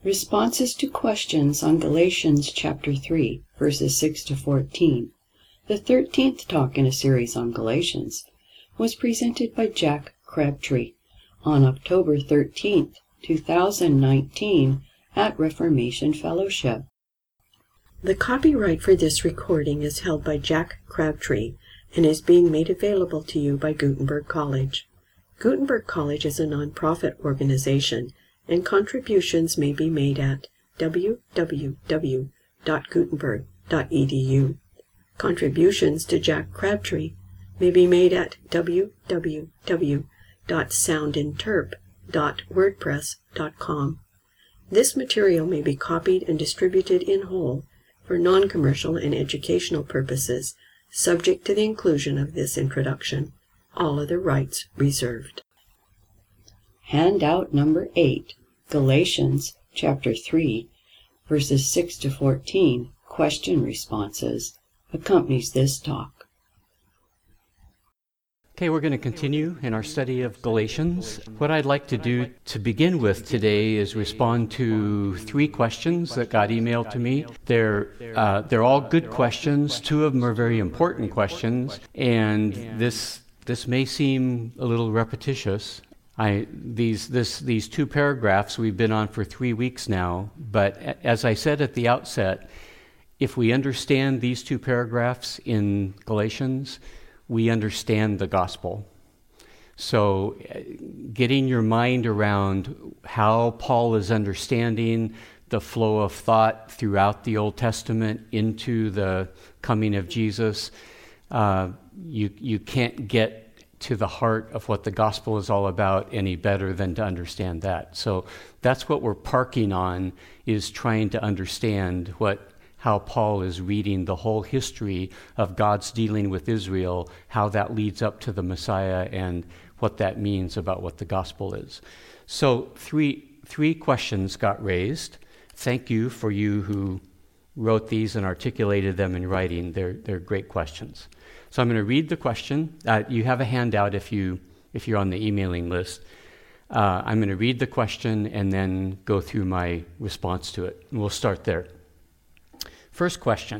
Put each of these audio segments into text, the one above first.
Responses to questions on Galatians chapter 3, verses 6 to 14. The 13th talk in a series on Galatians was presented by Jack Crabtree on October 13th, 2019 at Reformation Fellowship. The copyright for this recording is held by Jack Crabtree and is being made available to you by Gutenberg College. Gutenberg College is a nonprofit organization, and contributions may be made at www.gutenberg.edu. Contributions to Jack Crabtree may be made at www.soundinterp.wordpress.com. This material may be copied and distributed in whole for non-commercial and educational purposes, subject to the inclusion of this introduction. All other rights reserved. Handout number 8, Galatians chapter 3, verses 6 to 14, question responses, accompanies this talk. Okay, we're going to continue in our study of Galatians. What I'd like to do to begin with today is respond to 3 questions that got emailed to me. They're all good questions. 2 of them are very important questions, and this may seem a little repetitious. These 2 paragraphs we've been on for 3 weeks now, but as I said at the outset, if we understand these 2 paragraphs in Galatians, we understand the gospel. So getting your mind around how Paul is understanding the flow of thought throughout the Old Testament into the coming of Jesus, you can't get to the heart of what the gospel is all about any better than to understand that. So that's what we're parking on, is trying to understand how Paul is reading the whole history of God's dealing with Israel, how that leads up to the Messiah, and what that means about what the gospel is. So three questions got raised. Thank you for you who wrote these and articulated them in writing. They're great questions. So I'm going to read the question. You have a handout if you're on the emailing list. I'm going to read the question and then go through my response to it. And we'll start there. First question.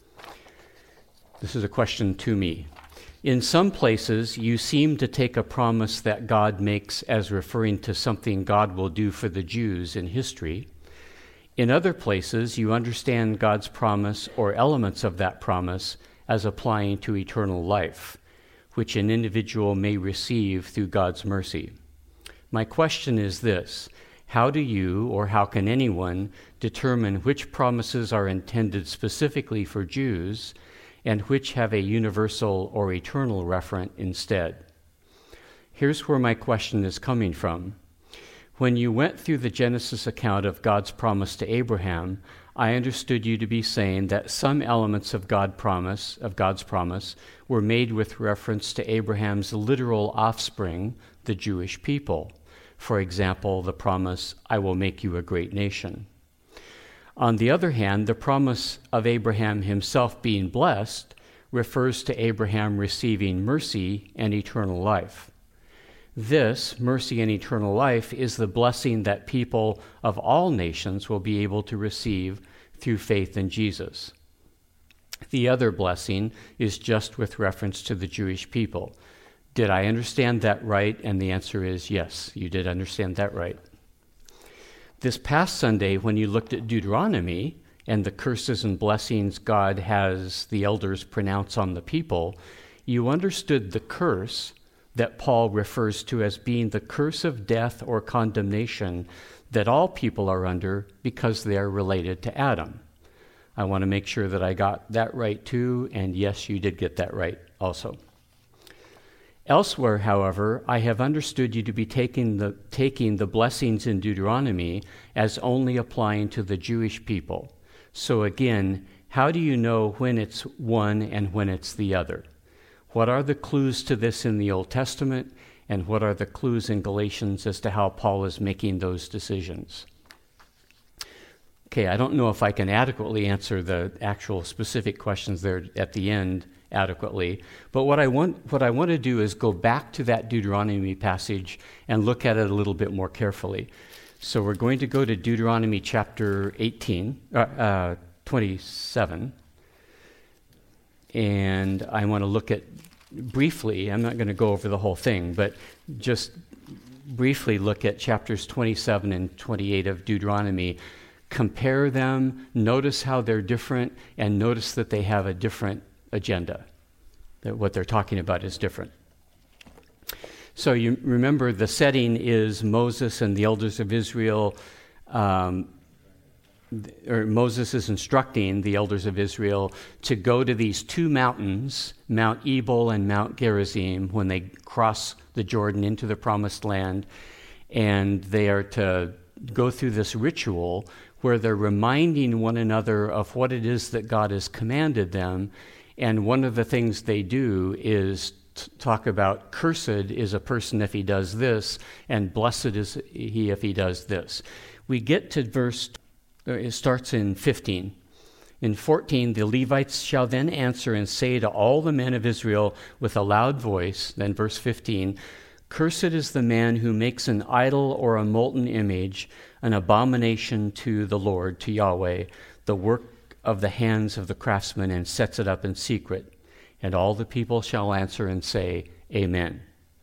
This is a question to me. In some places, you seem to take a promise that God makes as referring to something God will do for the Jews in history. In other places, you understand God's promise or elements of that promise as applying to eternal life, which an individual may receive through God's mercy. My question is this: how do you, or how can anyone, determine which promises are intended specifically for Jews and which have a universal or eternal referent instead? Here's where my question is coming from. When you went through the Genesis account of God's promise to Abraham, I understood you to be saying that some elements of God's promise were made with reference to Abraham's literal offspring, the Jewish people. For example, the promise, I will make you a great nation. On the other hand, the promise of Abraham himself being blessed refers to Abraham receiving mercy and eternal life. This, mercy and eternal life, is the blessing that people of all nations will be able to receive through faith in Jesus. The other blessing is just with reference to the Jewish people. Did I understand that right? And the answer is yes, you did understand that right. This past Sunday, when you looked at Deuteronomy and the curses and blessings God has the elders pronounce on the people, you understood the curse that Paul refers to as being the curse of death or condemnation that all people are under because they are related to Adam. I want to make sure that I got that right too, and yes, you did get that right also. Elsewhere, however, I have understood you to be taking the blessings in Deuteronomy as only applying to the Jewish people. So again, how do you know when it's one and when it's the other? What are the clues to this in the Old Testament, and what are the clues in Galatians as to how Paul is making those decisions? Okay, I don't know if I can adequately answer the actual specific questions there at the end adequately, but what I want to do is go back to that Deuteronomy passage and look at it a little bit more carefully. So we're going to go to Deuteronomy chapter 27. And I want to look at briefly, I'm not going to go over the whole thing, but just briefly look at chapters 27 and 28 of Deuteronomy. Compare them, notice how they're different, and notice that they have a different agenda, that what they're talking about is different. So you remember the setting is Moses and the elders of Israel, or Moses is instructing the elders of Israel to go to these two mountains, Mount Ebal and Mount Gerizim, when they cross the Jordan into the Promised Land, and they are to go through this ritual where they're reminding one another of what it is that God has commanded them, and one of the things they do is talk about cursed is a person if he does this, and blessed is he if he does this. We get to it starts in 15. In 14, the Levites shall then answer and say to all the men of Israel with a loud voice, then verse 15, cursed is the man who makes an idol or a molten image, an abomination to the Lord, to Yahweh, the work of the hands of the craftsman, and sets it up in secret. And all the people shall answer and say, Amen.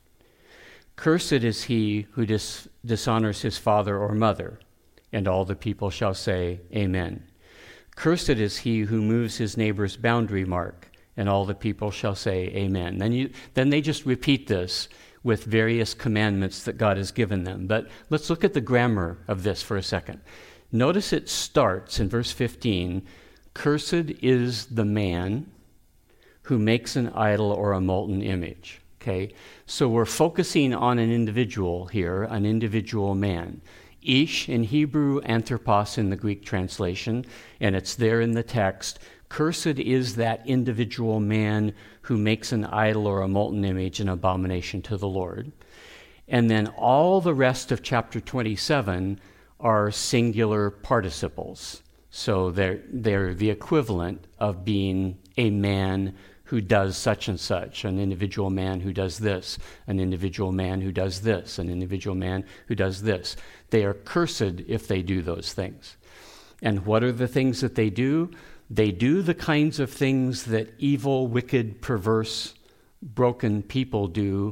Cursed is he who dishonors his father or mother. And all the people shall say, Amen. Cursed is he who moves his neighbor's boundary mark. And all the people shall say, Amen. Then they just repeat this with various commandments that God has given them. But let's look at the grammar of this for a second. Notice it starts in verse 15, cursed is the man who makes an idol or a molten image. Okay, so we're focusing on an individual here, an individual man. Ish in Hebrew, anthropos in the Greek translation, and it's there in the text. Cursed is that individual man who makes an idol or a molten image, an abomination to the Lord. And then all the rest of chapter 27 are singular participles. So they're the equivalent of being a man who does such and such, an individual man who does this, an individual man who does this, an individual man who does this. They are cursed if they do those things. And what are the things that they do? They do the kinds of things that evil, wicked, perverse, broken people do,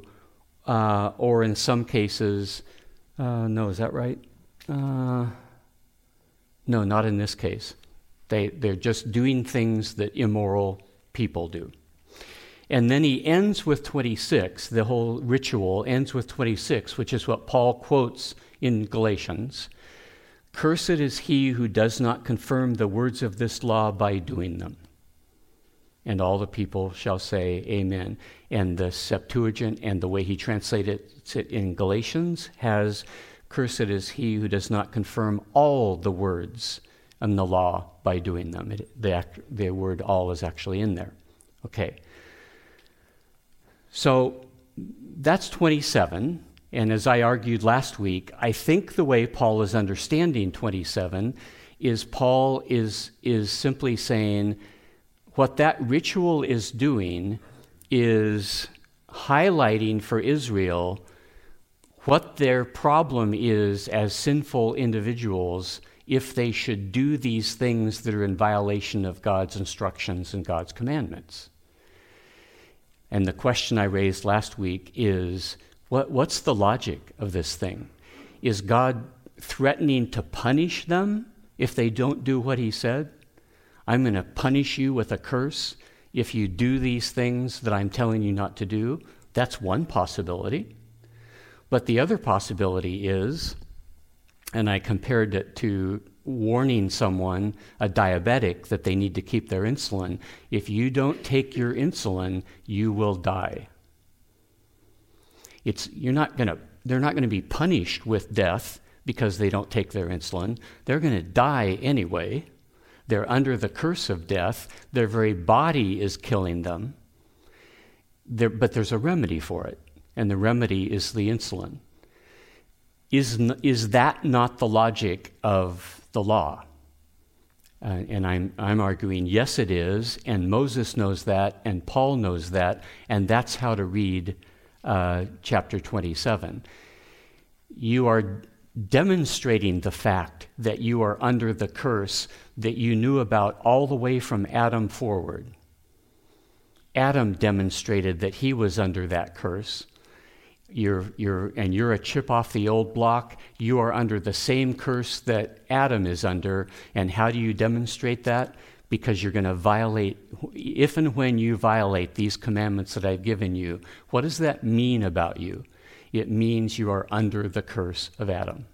or in some cases, no, is that right? No, not in this case. They're just doing things that immoral people do. And then he ends with 26, the whole ritual ends with 26, which is what Paul quotes in Galatians. Cursed is he who does not confirm the words of this law by doing them. And all the people shall say, Amen. And the Septuagint and the way he translated it in Galatians has, cursed is he who does not confirm all the words in the law by doing them. The word all is actually in there. Okay. So that's 27, and as I argued last week, I think the way Paul is understanding 27 is Paul is simply saying what that ritual is doing is highlighting for Israel what their problem is as sinful individuals if they should do these things that are in violation of God's instructions and God's commandments. And the question I raised last week is, what's the logic of this thing? Is God threatening to punish them if they don't do what he said? I'm going to punish you with a curse if you do these things that I'm telling you not to do. That's one possibility. But the other possibility is, and I compared it to warning someone, a diabetic, that they need to keep their insulin. If you don't take your insulin, you will die. They're not going to be punished with death because they don't take their insulin. They're going to die anyway. They're under the curse of death. Their very body is killing them. But there's a remedy for it, and the remedy is the insulin. Is that not the logic of the law? And I'm arguing, yes, it is, and Moses knows that, and Paul knows that, and that's how to read chapter 27. You are demonstrating the fact that you are under the curse that you knew about all the way from Adam forward. Adam demonstrated that he was under that curse. You're a chip off the old block. You are under the same curse that Adam is under. And how do you demonstrate that? Because you're going to violate, if and when you violate these commandments that I've given you, what does that mean about you? It means you are under the curse of Adam.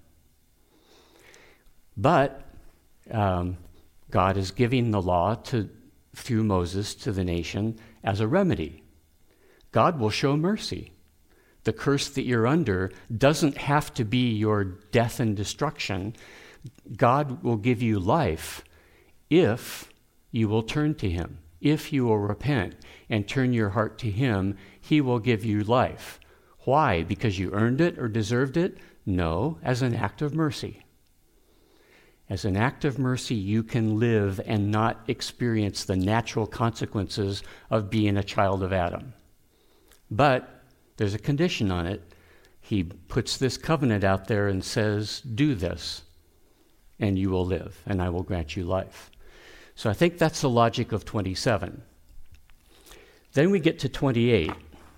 But God is giving the law through Moses to the nation as a remedy. God will show mercy. The curse that you're under doesn't have to be your death and destruction. God will give you life if you will turn to him. If you will repent and turn your heart to him, he will give you life. Why? Because you earned it or deserved it? No, as an act of mercy. As an act of mercy, you can live and not experience the natural consequences of being a child of Adam. But there's a condition on it. He puts this covenant out there and says, do this, and you will live, and I will grant you life. So I think that's the logic of 27. Then we get to 28.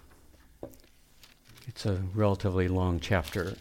It's a relatively long chapter.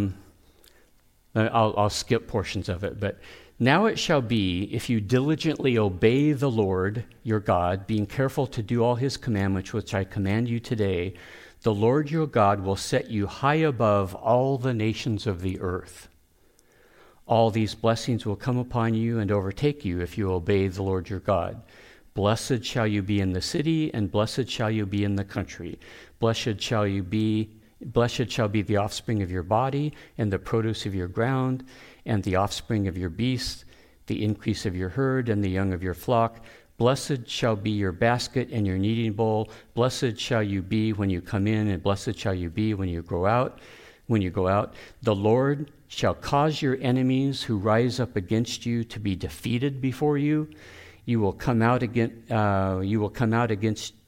I'll skip portions of it, but now it shall be, if you diligently obey the Lord your God, being careful to do all his commandments which I command you today, the Lord your God will set you high above all the nations of the earth. All these blessings will come upon you and overtake you if you obey the Lord your God. Blessed shall you be in the city, and blessed shall you be in the country. Blessed shall be the offspring of your body, and the produce of your ground, and the offspring of your beasts, the increase of your herd, and the young of your flock. Blessed shall be your basket and your kneading bowl. Blessed shall you be when you come in, and blessed shall you be when you go out. The Lord shall cause your enemies who rise up against you to be defeated before you. They will come out against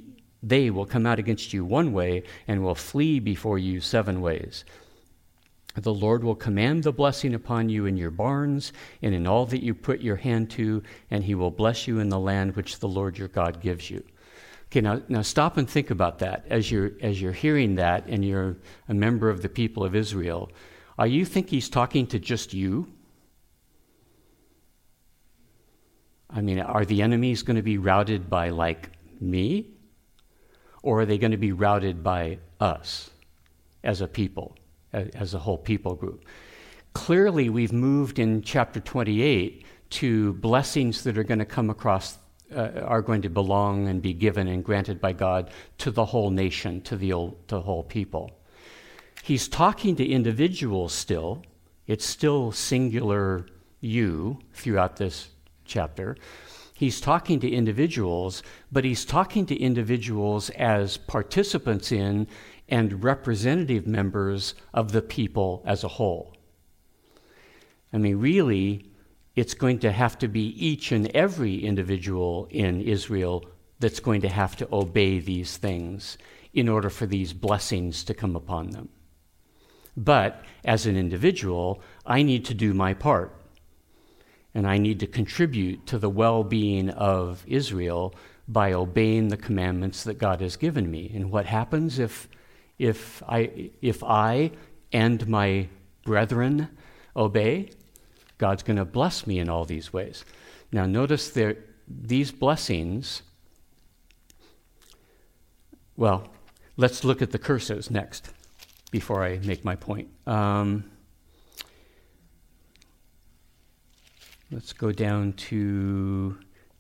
you one way and will flee before you 7 ways. The Lord will command the blessing upon you in your barns and in all that you put your hand to, and he will bless you in the land which the Lord your God gives you. Okay, now stop and think about that as you're hearing that and you're a member of the people of Israel. You think he's talking to just you? I mean, are the enemies going to be routed by like me? Or are they going to be routed by us as a people, as a whole people group? Clearly, we've moved in chapter 28 to blessings that are going to come across, are going to belong and be given and granted by God to the whole nation, to the whole people. He's talking to individuals still. It's still singular you throughout this chapter. He's talking to individuals, but he's talking to individuals as participants in and representative members of the people as a whole. I mean, really, it's going to have to be each and every individual in Israel that's going to have to obey these things in order for these blessings to come upon them. But as an individual, I need to do my part. And I need to contribute to the well-being of Israel by obeying the commandments that God has given me. And what happens if I and my brethren obey? God's going to bless me in all these ways. Now notice these blessings. Well, let's look at the curses next before I make my point. Let's go down to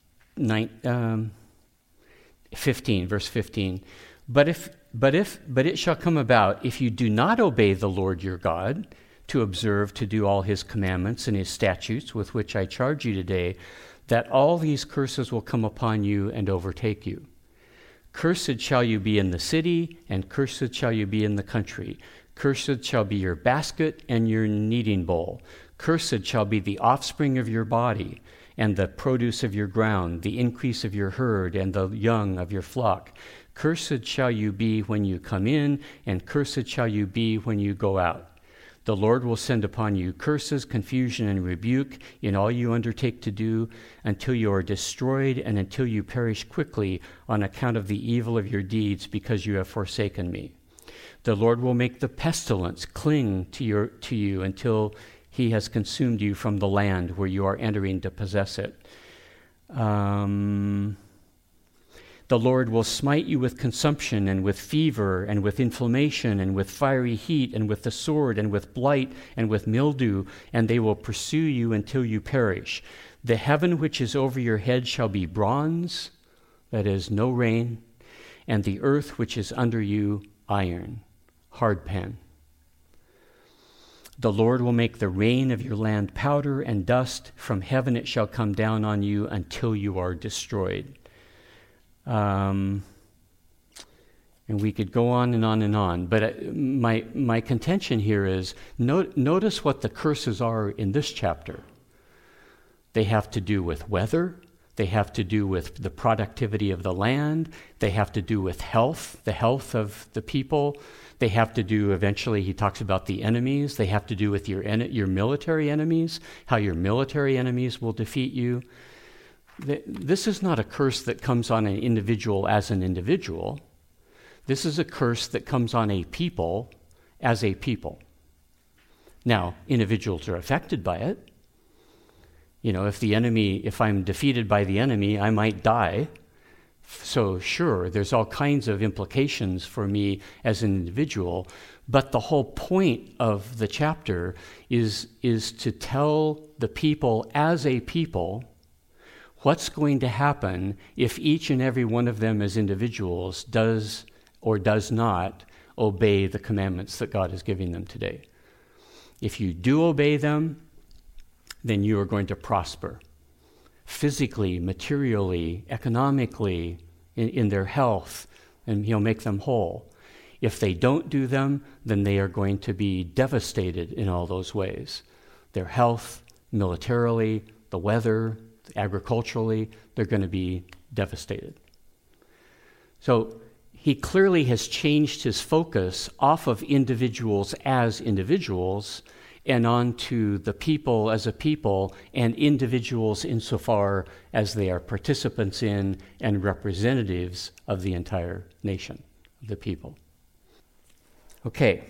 15, verse 15. But it shall come about, if you do not obey the Lord your God, to observe, to do all his commandments and his statutes with which I charge you today, that all these curses will come upon you and overtake you. Cursed shall you be in the city, and cursed shall you be in the country. Cursed shall be your basket and your kneading bowl. Cursed shall be the offspring of your body, and the produce of your ground, the increase of your herd, and the young of your flock. Cursed shall you be when you come in, and cursed shall you be when you go out. The Lord will send upon you curses, confusion, and rebuke in all you undertake to do, until you are destroyed and until you perish quickly on account of the evil of your deeds, because you have forsaken me. The Lord will make the pestilence cling to you until he has consumed you from the land where you are entering to possess it. The Lord will smite you with consumption and with fever and with inflammation and with fiery heat and with the sword and with blight and with mildew, and they will pursue you until you perish. The heaven which is over your head shall be bronze, that is, no rain, and the earth which is under you, iron, hardpan. The Lord will make the rain of your land powder and dust. From heaven it shall come down on you until you are destroyed. And we could go on and on and on, but my contention here is notice what the curses are in this chapter. They have to do with weather. They have to do with the productivity of the land. They have to do with health, the health of the people. They have to do, eventually he talks about the enemies. They have to do with your military enemies, how your military enemies will defeat you. This is not a curse that comes on an individual as an individual. This is a curse that comes on a people as a people. Now, individuals are affected by it. You know, if I'm defeated by the enemy, I might die. So sure, there's all kinds of implications for me as an individual, but the whole point of the chapter is to tell the people as a people what's going to happen if each and every one of them as individuals does or does not obey the commandments that God is giving them today. If you do obey them, then you are going to prosper physically, materially, economically, in their health, and he'll make them whole. If they don't do them, then they are going to be devastated in all those ways. Their health, militarily, the weather, agriculturally, they're going to be devastated. So he clearly has changed his focus off of individuals as individuals and onto the people as a people and individuals insofar as they are participants in and representatives of the entire nation, the people. Okay.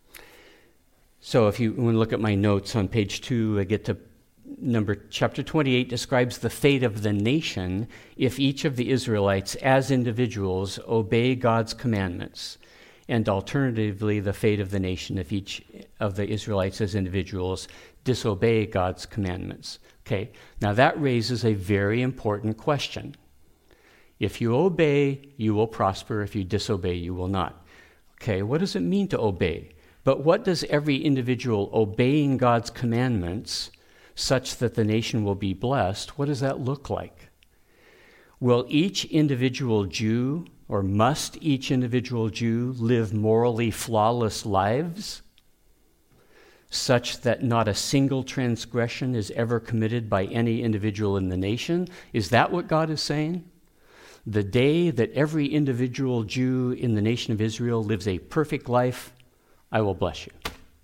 So if you want to look at my notes on page 2, I get to chapter 28 describes the fate of the nation if each of the Israelites as individuals obey God's commandments, and alternatively the fate of the nation if each of the Israelites as individuals disobey God's commandments. Okay, now that raises a very important question. If you obey, you will prosper. If you disobey, you will not. Okay, what does it mean to obey? But what does every individual obeying God's commandments such that the nation will be blessed, what does that look like? Will each individual Jew, or must each individual Jew, live morally flawless lives, such that not a single transgression is ever committed by any individual in the nation? Is that what God is saying? The day that every individual Jew in the nation of Israel lives a perfect life, I will bless you.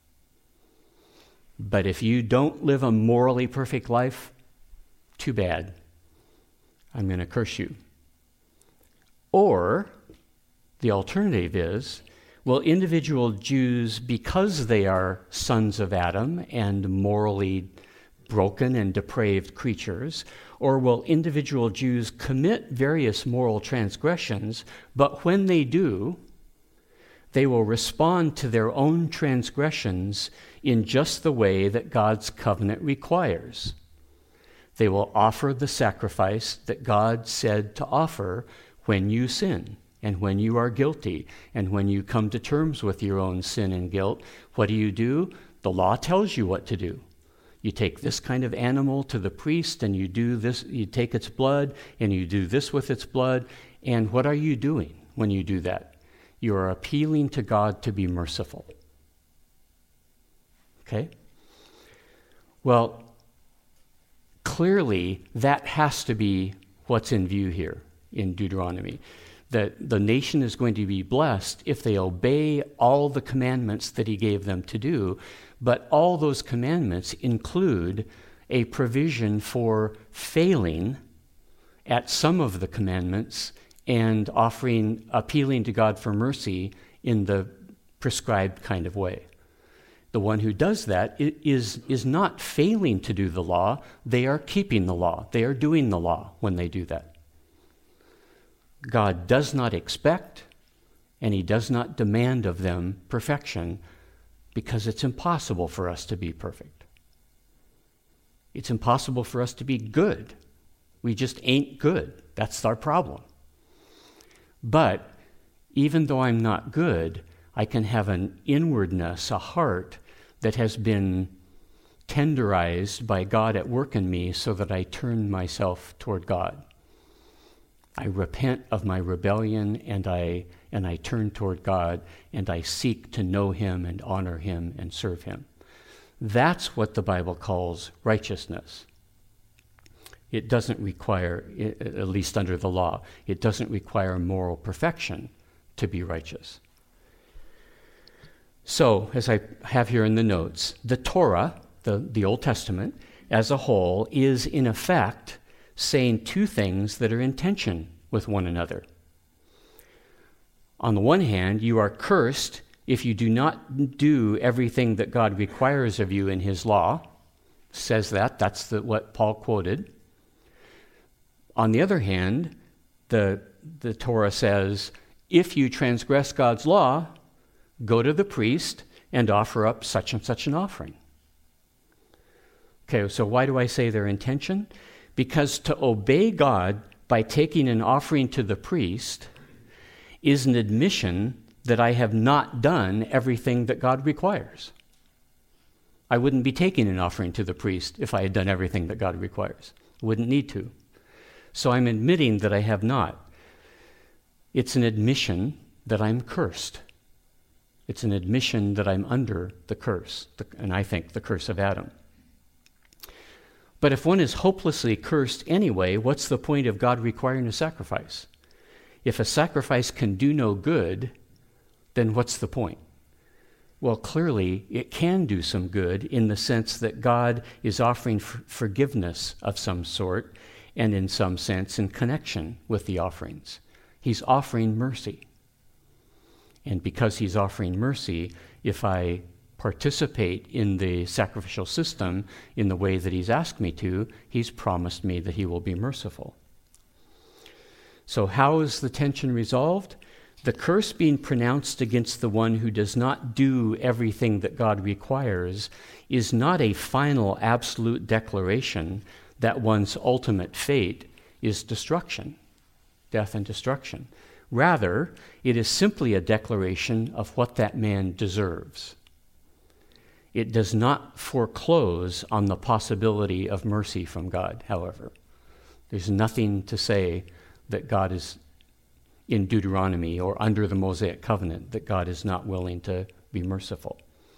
But if you don't live a morally perfect life, too bad. I'm going to curse you. Or the alternative is, will individual Jews, because they are sons of Adam and morally broken and depraved creatures, or will individual Jews commit various moral transgressions, but when they do, they will respond to their own transgressions in just the way that God's covenant requires. They will offer the sacrifice that God said to offer when you sin and when you are guilty and when you come to terms with your own sin and guilt. What do? The law tells you what to do. You take this kind of animal to the priest and you do this, you take its blood and you do this with its blood. And what are you doing when you do that? You are appealing to God to be merciful. Okay? Well, clearly that has to be what's in view here in Deuteronomy. that the nation is going to be blessed if they obey all the commandments that he gave them to do, but all those commandments include a provision for failing at some of the commandments and appealing to God for mercy in the prescribed kind of way. The one who does that is not failing to do the law. They are keeping the law. They are doing the law when they do that. God does not expect and he does not demand of them perfection, because it's impossible for us to be perfect. It's impossible for us to be good. We just ain't good. That's our problem. But even though I'm not good, I can have an inwardness, a heart that has been tenderized by God at work in me so that I turn myself toward God. I repent of my rebellion and I turn toward God and I seek to know him and honor him and serve him. That's what the Bible calls righteousness. It doesn't require, at least under the law, it doesn't require moral perfection to be righteous. So, as I have here in the notes, the Torah, the Old Testament, as a whole, is in effect saying two things that are in tension with one another. On the one hand, you are cursed if you do not do everything that God requires of you in his law. Says that's what Paul quoted. On the other hand, the Torah says, if you transgress God's law, go to the priest and offer up such and such an offering. Okay, so why do I say they're in tension? Because to obey God by taking an offering to the priest is an admission that I have not done everything that God requires. I wouldn't be taking an offering to the priest if I had done everything that God requires. I wouldn't need to. So I'm admitting that I have not. It's an admission that I'm cursed. It's an admission that I'm under the curse, and I think the curse of Adam. But if one is hopelessly cursed anyway, what's the point of God requiring a sacrifice? If a sacrifice can do no good, then what's the point? Well, clearly, it can do some good in the sense that God is offering forgiveness of some sort, and in some sense in connection with the offerings. He's offering mercy. And because he's offering mercy, if I participate in the sacrificial system in the way that he's asked me to, he's promised me that he will be merciful. So how is the tension resolved? The curse being pronounced against the one who does not do everything that God requires is not a final absolute declaration that one's ultimate fate is destruction, death and destruction. Rather, it is simply a declaration of what that man deserves. It does not foreclose on the possibility of mercy from God, however. There's nothing to say that God is in Deuteronomy or under the Mosaic covenant that God is not willing to be merciful.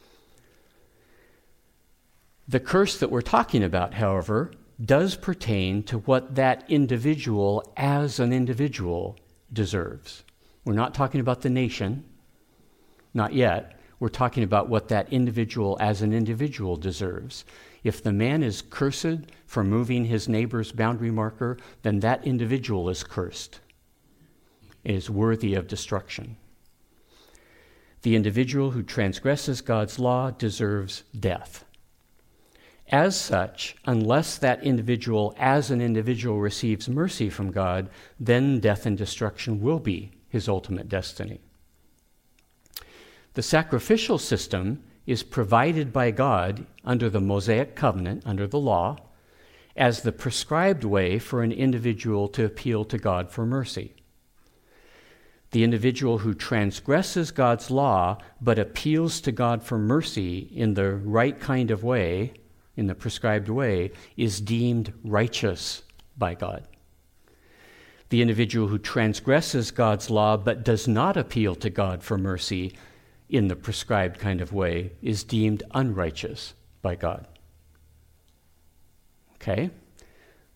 The curse that we're talking about, however, does pertain to what that individual as an individual deserves. We're not talking about the nation, not yet. We're talking about what that individual as an individual deserves. If the man is cursed for moving his neighbor's boundary marker, then that individual is cursed. It is worthy of destruction. The individual who transgresses God's law deserves death. As such, unless that individual as an individual receives mercy from God, then death and destruction will be his ultimate destiny. The sacrificial system is provided by God under the Mosaic covenant, under the law, as the prescribed way for an individual to appeal to God for mercy. The individual who transgresses God's law but appeals to God for mercy in the right kind of way, in the prescribed way, is deemed righteous by God. The individual who transgresses God's law but does not appeal to God for mercy in the prescribed kind of way is deemed unrighteous by God. Okay?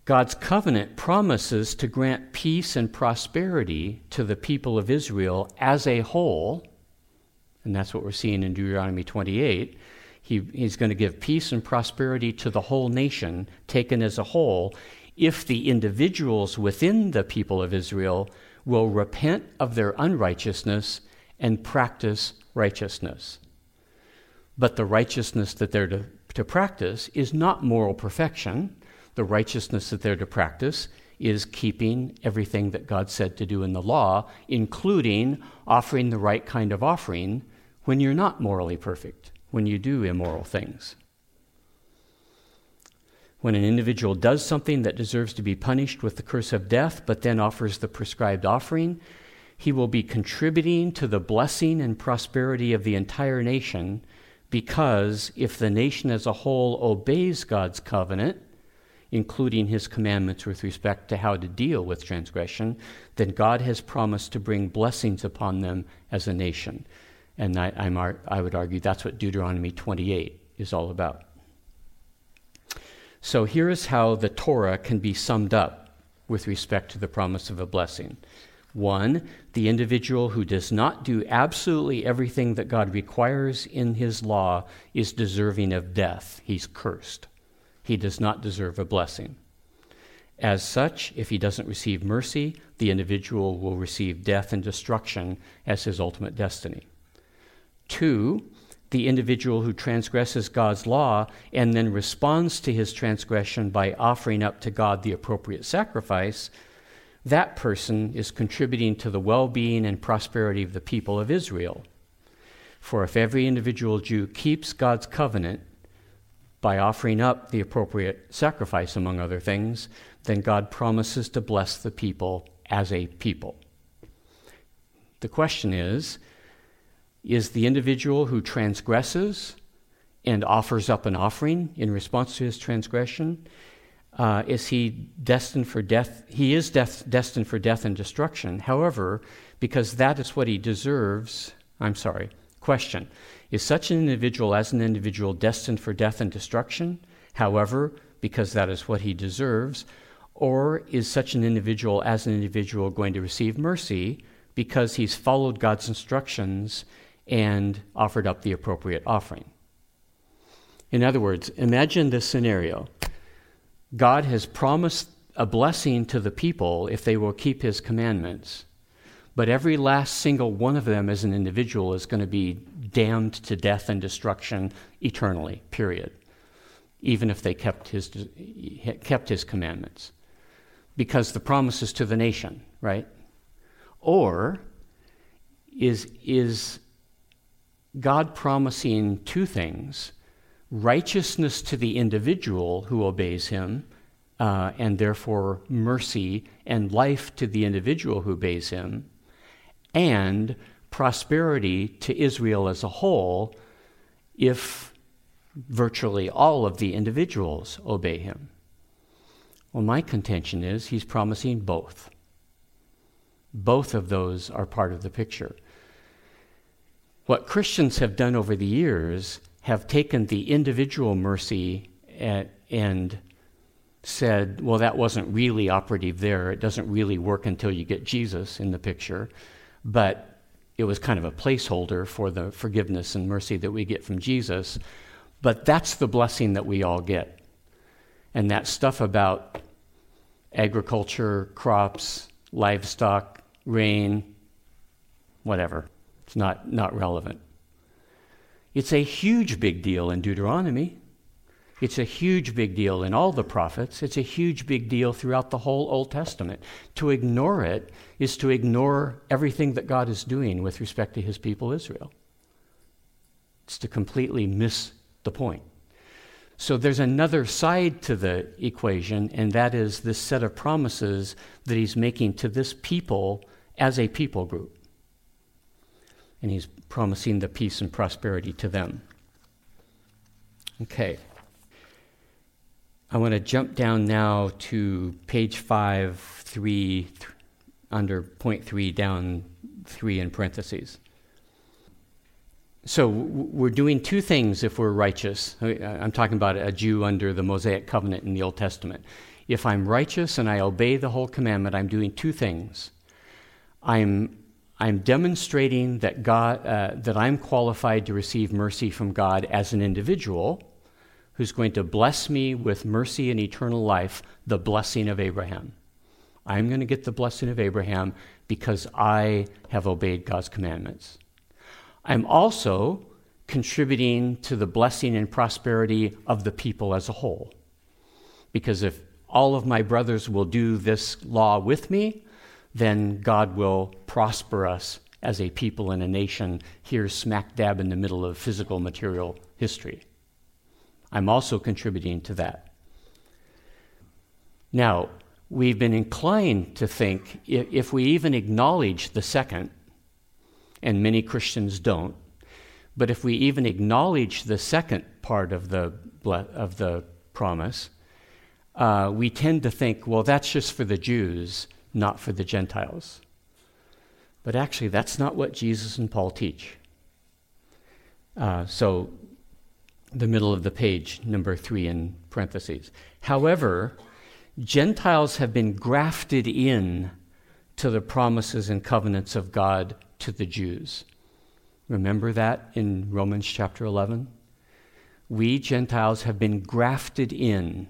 God's covenant promises to grant peace and prosperity to the people of Israel as a whole, and that's what we're seeing in Deuteronomy 28. He's going to give peace and prosperity to the whole nation, taken as a whole, if the individuals within the people of Israel will repent of their unrighteousness and practice righteousness. But the righteousness that they're to practice is not moral perfection. The righteousness that they're to practice is keeping everything that God said to do in the law, including offering the right kind of offering when you're not morally perfect, when you do immoral things. When an individual does something that deserves to be punished with the curse of death, but then offers the prescribed offering, he will be contributing to the blessing and prosperity of the entire nation, because if the nation as a whole obeys God's covenant, including his commandments with respect to how to deal with transgression, then God has promised to bring blessings upon them as a nation. And I would argue that's what Deuteronomy 28 is all about. So here is how the Torah can be summed up with respect to the promise of a blessing. 1, the individual who does not do absolutely everything that God requires in his law is deserving of death. He's cursed. He does not deserve a blessing. As such, if he doesn't receive mercy, the individual will receive death and destruction as his ultimate destiny. 2, the individual who transgresses God's law and then responds to his transgression by offering up to God the appropriate sacrifice, that person is contributing to the well-being and prosperity of the people of Israel. For if every individual Jew keeps God's covenant by offering up the appropriate sacrifice, among other things, then God promises to bless the people as a people. The question is the individual who transgresses and offers up an offering in response to his transgression, is he destined for death? He is destined for death and destruction. However, because that is what he deserves, question, is such an individual as an individual destined for death and destruction? However, because that is what he deserves, or is such an individual as an individual going to receive mercy because he's followed God's instructions and offered up the appropriate offering? In other words, imagine this scenario. God has promised a blessing to the people if they will keep his commandments, but every last single one of them as an individual is going to be damned to death and destruction eternally, period, even if they kept his commandments, because the promise is to the nation, right? Or is God promising two things: righteousness to the individual who obeys him, and therefore mercy and life to the individual who obeys him, and prosperity to Israel as a whole if virtually all of the individuals obey him? Well, my contention is he's promising both. Both of those are part of the picture. What Christians have done over the years have taken the individual mercy and said, well, that wasn't really operative there. It doesn't really work until you get Jesus in the picture. But it was kind of a placeholder for the forgiveness and mercy that we get from Jesus. But that's the blessing that we all get. And that stuff about agriculture, crops, livestock, rain, whatever, it's not relevant. It's a huge big deal in Deuteronomy. It's a huge big deal in all the prophets. It's a huge big deal throughout the whole Old Testament. To ignore it is to ignore everything that God is doing with respect to his people Israel. It's to completely miss the point. So there's another side to the equation, and that is this set of promises that he's making to this people as a people group. And he's promising the peace and prosperity to them. Okay. I want to jump down now to page 5, 3, under point 3, down 3 in parentheses. So we're doing two things if we're righteous. I'm talking about a Jew under the Mosaic covenant in the Old Testament. If I'm righteous and I obey the whole commandment, I'm doing two things. I'm demonstrating that that I'm qualified to receive mercy from God as an individual who's going to bless me with mercy and eternal life, the blessing of Abraham. I'm going to get the blessing of Abraham because I have obeyed God's commandments. I'm also contributing to the blessing and prosperity of the people as a whole. Because if all of my brothers will do this law with me, then God will prosper us as a people and a nation here smack dab in the middle of physical material history. I'm also contributing to that. Now, we've been inclined to think if we even acknowledge the second, and many Christians don't, but if we even acknowledge the second part of the promise, we tend to think, well, that's just for the Jews, not for the Gentiles. But actually, that's not what Jesus and Paul teach. So, the middle of the page, number 3 in parentheses. However, Gentiles have been grafted in to the promises and covenants of God to the Jews. Remember that in Romans chapter 11? We Gentiles have been grafted in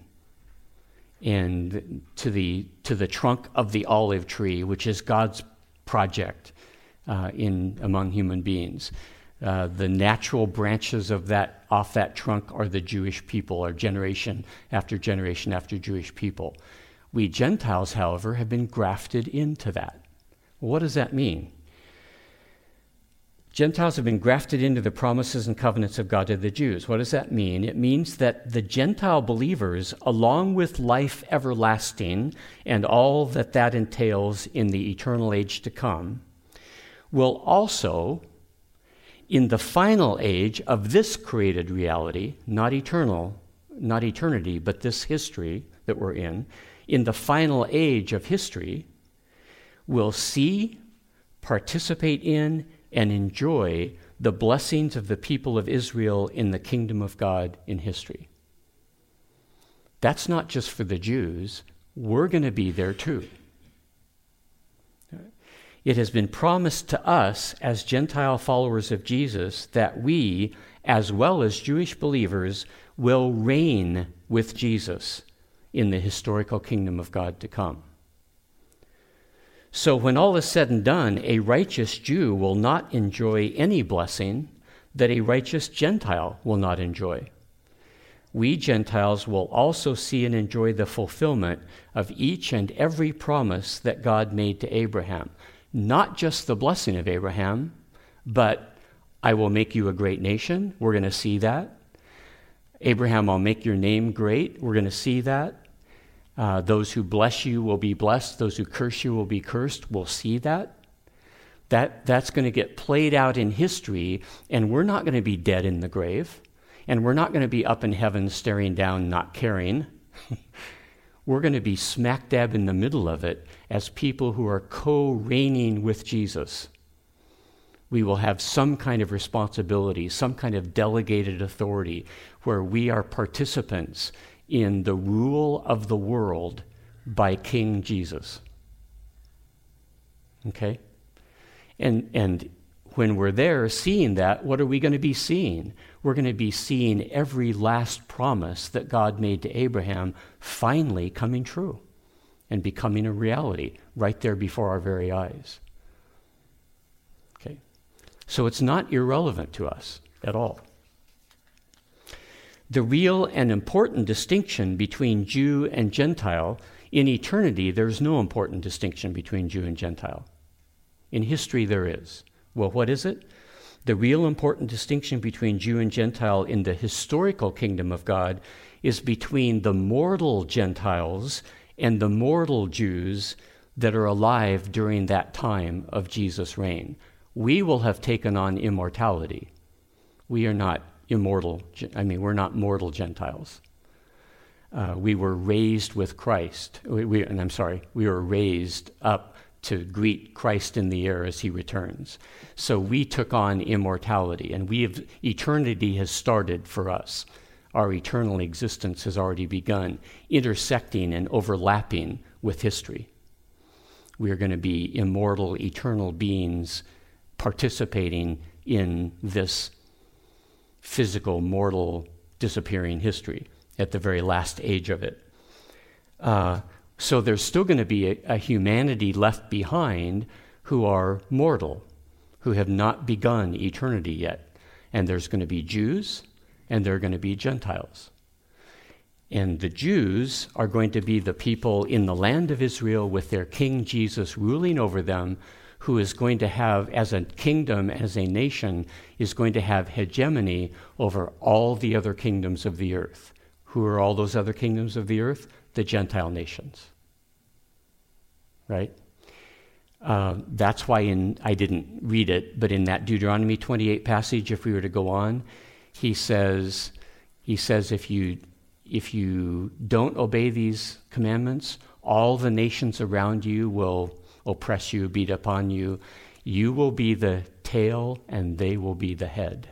and to the trunk of the olive tree, which is God's project among human beings. The natural branches off that trunk are the Jewish people, or generation after generation after Jewish people. We Gentiles, however, have been grafted into that. Well, what does that mean? Gentiles have been grafted into the promises and covenants of God to the Jews. What does that mean? It means that the Gentile believers, along with life everlasting and all that entails in the eternal age to come, will also, in the final age of this created reality, not eternity, but this history that we're in the final age of history, will see, participate in, and enjoy the blessings of the people of Israel in the kingdom of God in history. That's not just for the Jews. We're going to be there too. It has been promised to us as Gentile followers of Jesus that we, as well as Jewish believers, will reign with Jesus in the historical kingdom of God to come. So when all is said and done, a righteous Jew will not enjoy any blessing that a righteous Gentile will not enjoy. We Gentiles will also see and enjoy the fulfillment of each and every promise that God made to Abraham. Not just the blessing of Abraham, but I will make you a great nation. We're going to see that. Abraham, I'll make your name great. We're going to see that. Those who bless you will be blessed. Those who curse you will be cursed. We'll see that. That's going to get played out in history, and we're not going to be dead in the grave, and we're not going to be up in heaven staring down, not caring. We're going to be smack dab in the middle of it as people who are co-reigning with Jesus. We will have some kind of responsibility, some kind of delegated authority where we are participants in the rule of the world by King Jesus. Okay? And when we're there seeing that, what are we going to be seeing? We're going to be seeing every last promise that God made to Abraham finally coming true and becoming a reality right there before our very eyes. Okay? So it's not irrelevant to us at all. The real and important distinction between Jew and Gentile, in eternity, there's no important distinction between Jew and Gentile. In history, there is. Well, what is it? The real important distinction between Jew and Gentile in the historical kingdom of God is between the mortal Gentiles and the mortal Jews that are alive during that time of Jesus' reign. We will have taken on immortality. We are not immortal. We're not mortal Gentiles. We were raised with Christ. We were raised up to greet Christ in the air as he returns. So we took on immortality, and eternity has started for us. Our eternal existence has already begun, intersecting and overlapping with history. We are going to be immortal, eternal beings participating in this physical, mortal, disappearing history at the very last age of it. So there's still going to be a humanity left behind who are mortal, who have not begun eternity yet. And there's going to be Jews, and there are going to be Gentiles. And the Jews are going to be the people in the land of Israel with their King Jesus ruling over them, who is going to have, as a kingdom, as a nation, is going to have hegemony over all the other kingdoms of the earth. Who are all those other kingdoms of the earth? The Gentile nations. Right? That's why I didn't read it, but in that Deuteronomy 28 passage, if we were to go on, he says if you don't obey these commandments, all the nations around you will oppress you, beat upon you. You will be the tail and they will be the head.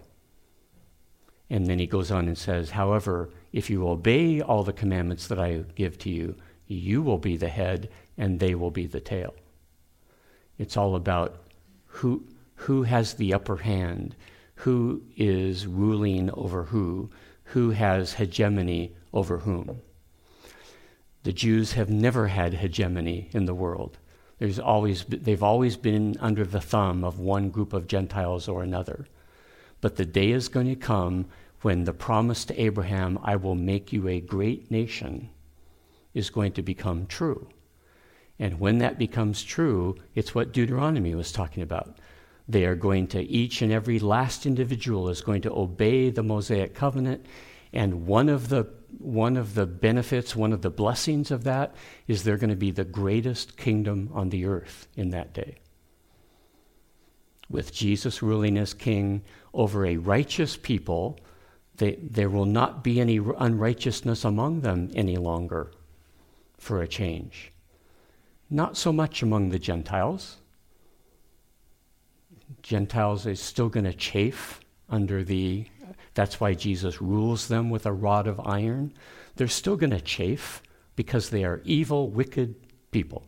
And then he goes on and says, however, if you obey all the commandments that I give to you, you will be the head and they will be the tail. It's all about who has the upper hand, who is ruling over who has hegemony over whom. The Jews have never had hegemony in the world. They've always been under the thumb of one group of Gentiles or another. But the day is going to come when the promise to Abraham, I will make you a great nation, is going to become true. And when that becomes true, it's what Deuteronomy was talking about. They are going to, each and every last individual is going to obey the Mosaic covenant, and one of the benefits, one of the blessings of that is they're going to be the greatest kingdom on the earth in that day. With Jesus ruling as king over a righteous people, there will not be any unrighteousness among them any longer for a change. Not so much among the Gentiles. Gentiles is still going to chafe under that's why Jesus rules them with a rod of iron. They're still going to chafe because they are evil, wicked people.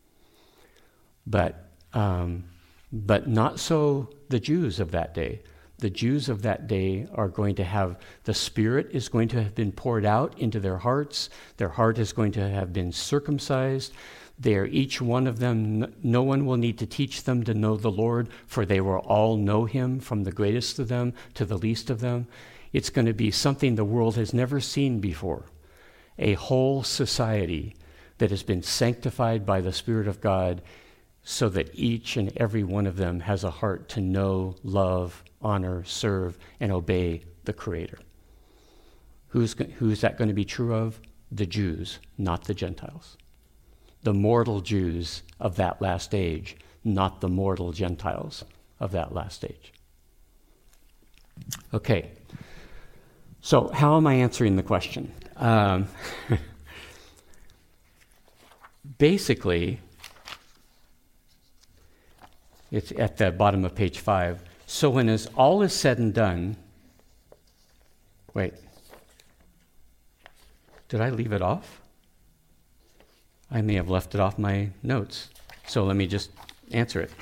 But not so the Jews of that day. The Jews of that day are going to have, the Spirit is going to have been poured out into their hearts. Their heart is going to have been circumcised. They are each one of them, no one will need to teach them to know the Lord, for they will all know him, from the greatest of them to the least of them. It's going to be something the world has never seen before. A whole society that has been sanctified by the Spirit of God, so that each and every one of them has a heart to know, love, honor, serve, and obey the Creator. Who's that going to be true of? The Jews, not the Gentiles. The mortal Jews of that last age, not the mortal Gentiles of that last age. Okay, so how am I answering the question? Basically, it's at the bottom of page 5. So when all is said and done, wait, did I leave it off? I may have left it off my notes. So let me just answer it.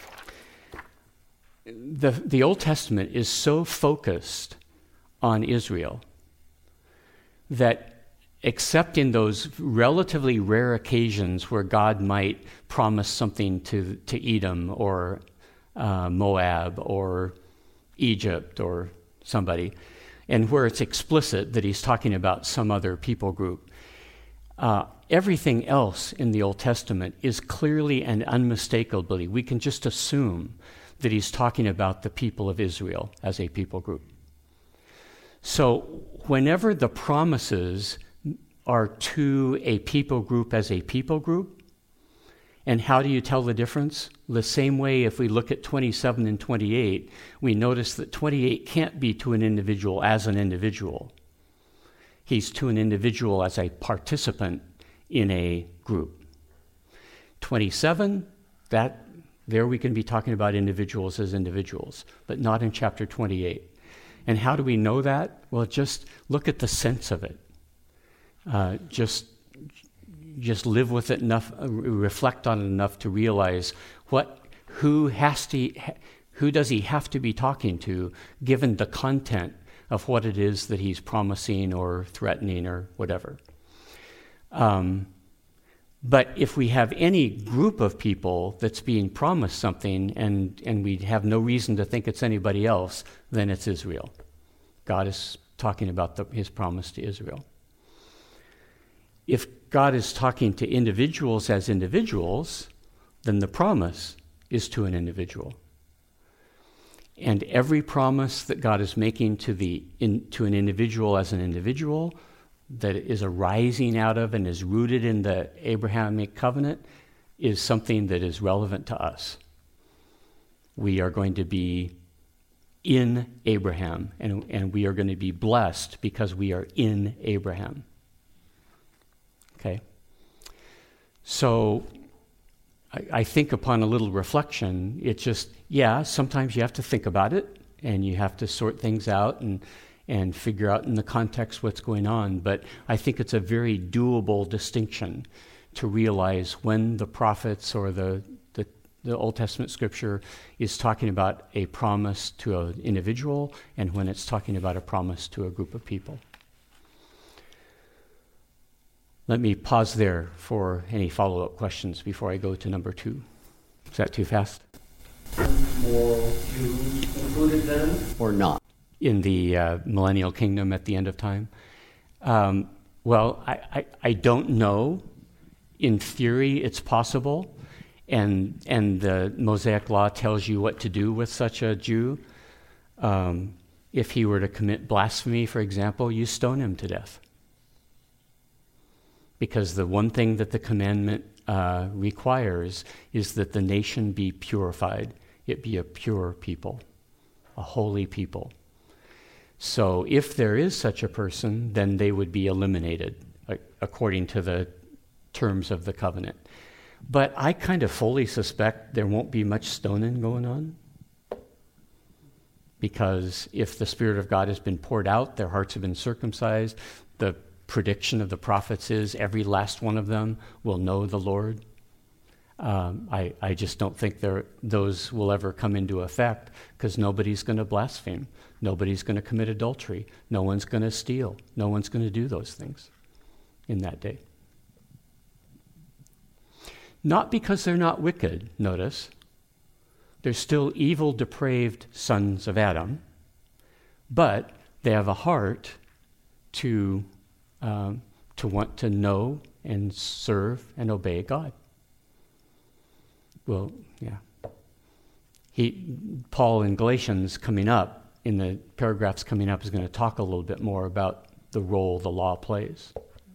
The Old Testament is so focused on Israel that, except in those relatively rare occasions where God might promise something to Edom or Moab or Egypt or somebody, and where it's explicit that he's talking about some other people group, everything else in the Old Testament is clearly and unmistakably, we can just assume that he's talking about the people of Israel as a people group. So whenever the promises are to a people group as a people group, and how do you tell the difference? The same way, if we look at 27 and 28, we notice that 28 can't be to an individual as an individual. He's to an individual as a participant in a group. 27, there we can be talking about individuals as individuals, but not in chapter 28. And how do we know that? Well, just look at the sense of it. Just live with it enough, reflect on it enough to realize who does he have to be talking to, given the content of what it is that he's promising or threatening or whatever. But if we have any group of people that's being promised something and we have no reason to think it's anybody else, then it's Israel. God is talking about his promise to Israel. If God is talking to individuals as individuals, then the promise is to an individual. And every promise that God is making to an individual as an individual, that is arising out of and is rooted in the Abrahamic covenant, is something that is relevant to us. We are going to be in Abraham, and we are going to be blessed because we are in Abraham. Okay? So I think upon a little reflection, it's just, sometimes you have to think about it, and you have to sort things out and figure out in the context what's going on. But I think it's a very doable distinction to realize when the prophets or the Old Testament scripture is talking about a promise to an individual and when it's talking about a promise to a group of people. Let me pause there for any follow-up questions before I go to number 2. Is that too fast? More Jews included then, or not? In the millennial kingdom at the end of time? Well, I don't know. In theory, it's possible. And the Mosaic law tells you what to do with such a Jew. If he were to commit blasphemy, for example, you stone him to death. Because the one thing that the commandment requires is that the nation be purified. It be a pure people, a holy people. So if there is such a person, then they would be eliminated according to the terms of the covenant. But I kind of fully suspect there won't be much stoning going on. Because if the Spirit of God has been poured out, their hearts have been circumcised, the prediction of the prophets is every last one of them will know the Lord. I just don't think those will ever come into effect because nobody's going to blaspheme. Nobody's going to commit adultery. No one's going to steal. No one's going to do those things in that day. Not because they're not wicked, notice. They're still evil, depraved sons of Adam, but they have a heart to want to know and serve and obey God. Well, yeah. Paul in Galatians coming up, in the paragraphs coming up, is going to talk a little bit more about the role the law plays.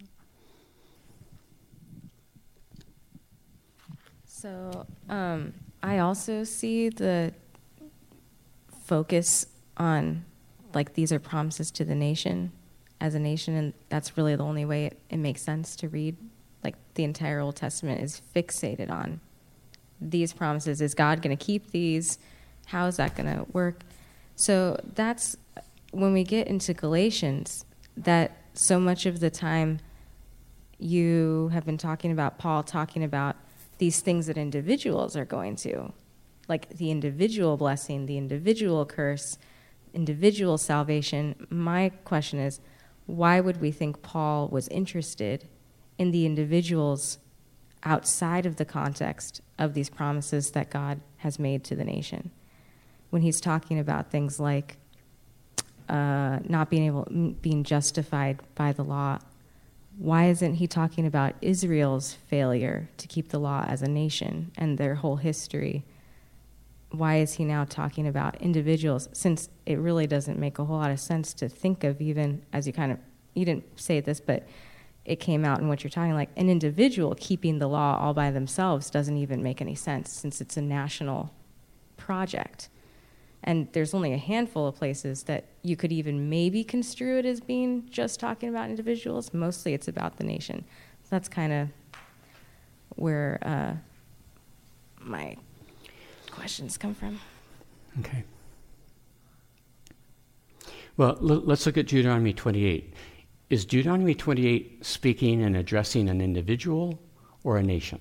So I also see the focus on, like, these are promises to the nation as a nation, and that's really the only way it makes sense to read. Like, the entire Old Testament is fixated on these promises. Is God going to keep these? How is that going to work? So that's when we get into Galatians, that so much of the time you have been talking about Paul talking about these things that individuals are going to, like the individual blessing, the individual curse, individual salvation. My question is, why would we think Paul was interested in the individuals outside of the context of these promises that God has made to the nation? When he's talking about things like not being justified by the law, why isn't he talking about Israel's failure to keep the law as a nation and their whole history? Why is he now talking about individuals, since it really doesn't make a whole lot of sense to think of, even as you didn't say this, but it came out in what you're talking, like an individual keeping the law all by themselves doesn't even make any sense, since it's a national project. And there's only a handful of places that you could even maybe construe it as being just talking about individuals. Mostly it's about the nation. So that's kind of where my questions come from. Okay. Well, let's look at Deuteronomy 28. Is Deuteronomy 28 speaking and addressing an individual or a nation?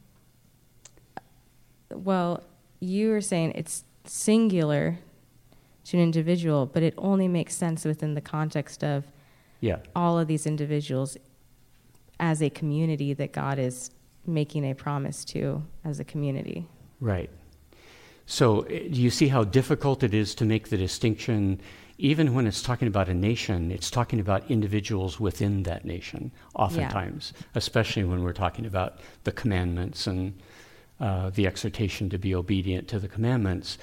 Well, you were saying it's singular to an individual, but it only makes sense within the context of all of these individuals as a community that God is making a promise to as a community. Right. So do you see how difficult it is to make the distinction? Even when it's talking about a nation, it's talking about individuals within that nation, oftentimes, especially when we're talking about the commandments and the exhortation to be obedient to the commandments.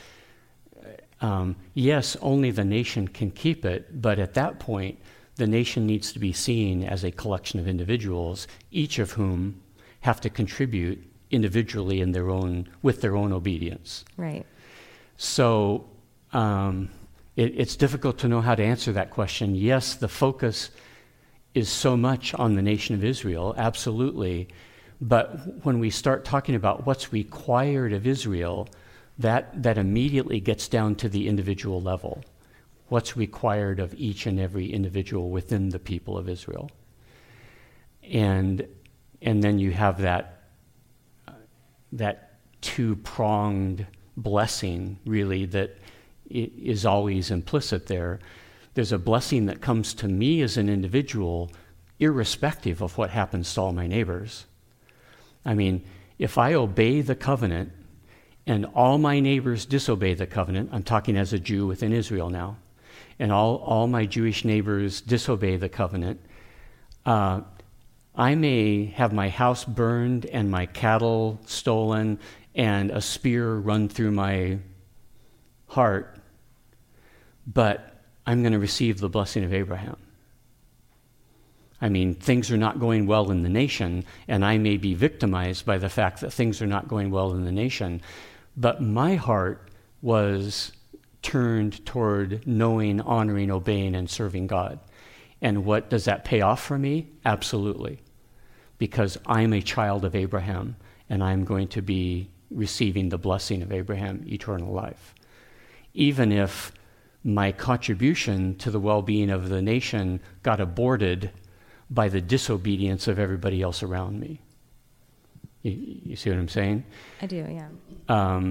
Yes, only the nation can keep it, but at that point, the nation needs to be seen as a collection of individuals, each of whom have to contribute individually with their own obedience. Right. So it's difficult to know how to answer that question. Yes, the focus is so much on the nation of Israel, absolutely. But when we start talking about what's required of Israel, that immediately gets down to the individual level. What's required of each and every individual within the people of Israel. And then you have that two-pronged blessing, really, that is always implicit there. There's a blessing that comes to me as an individual, irrespective of what happens to all my neighbors. I mean, if I obey the covenant and all my neighbors disobey the covenant, I'm talking as a Jew within Israel now, and all my Jewish neighbors disobey the covenant, I may have my house burned and my cattle stolen and a spear run through my heart, but I'm going to receive the blessing of Abraham. I mean, things are not going well in the nation, and I may be victimized by the fact that things are not going well in the nation, but my heart was turned toward knowing, honoring, obeying, and serving God. And what does that pay off for me? Absolutely. Because I'm a child of Abraham, and I'm going to be receiving the blessing of Abraham, eternal life. Even if my contribution to the well-being of the nation got aborted by the disobedience of everybody else around me. You see what I'm saying? I do, yeah.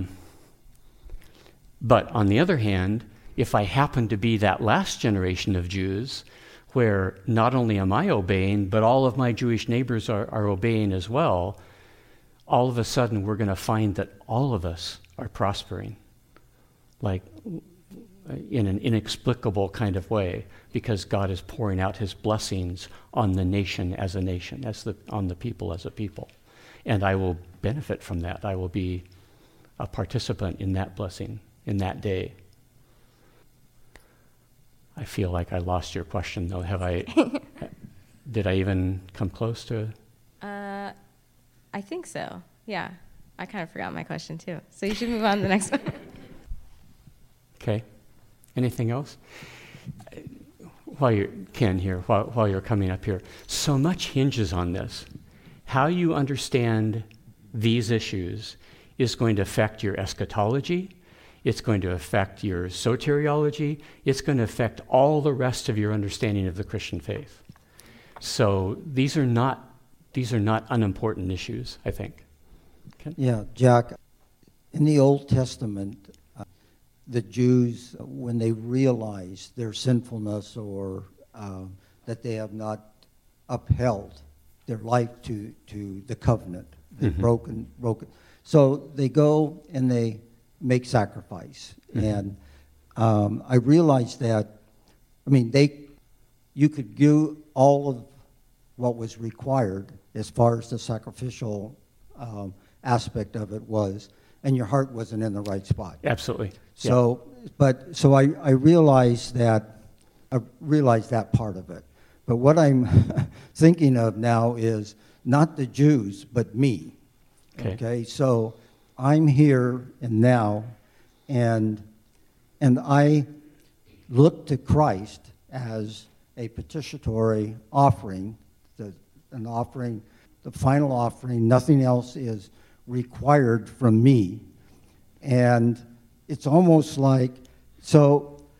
But on the other hand, if I happen to be that last generation of Jews, where not only am I obeying, but all of my Jewish neighbors are obeying as well, all of a sudden we're going to find that all of us are prospering, like in an inexplicable kind of way, because God is pouring out his blessings on the nation as a nation, on the people as a people. And I will benefit from that. I will be a participant in that blessing, in that day. I feel like I lost your question, though. Did I even come close to? I think so. Yeah. I kind of forgot my question, too. So you should move on to the next one. Okay. Anything else? While you're coming up here, so much hinges on this. How you understand these issues is going to affect your eschatology. It's going to affect your soteriology. It's going to affect all the rest of your understanding of the Christian faith. So these are not unimportant issues, I think. Okay? Yeah, Jack, in the Old Testament, the Jews, when they realized their sinfulness or that they have not upheld their life to the covenant, they've broken. So they go and they make sacrifice. And I realized that, you could do all of what was required as far as the sacrificial aspect of it was, and your heart wasn't in the right spot. Absolutely. So, I realized that part of it. But what I'm thinking of now is not the Jews, but me. Okay? So I'm here and now, and I look to Christ as a propitiatory offering, an offering, the final offering. Nothing else is required from me. And it's almost like, so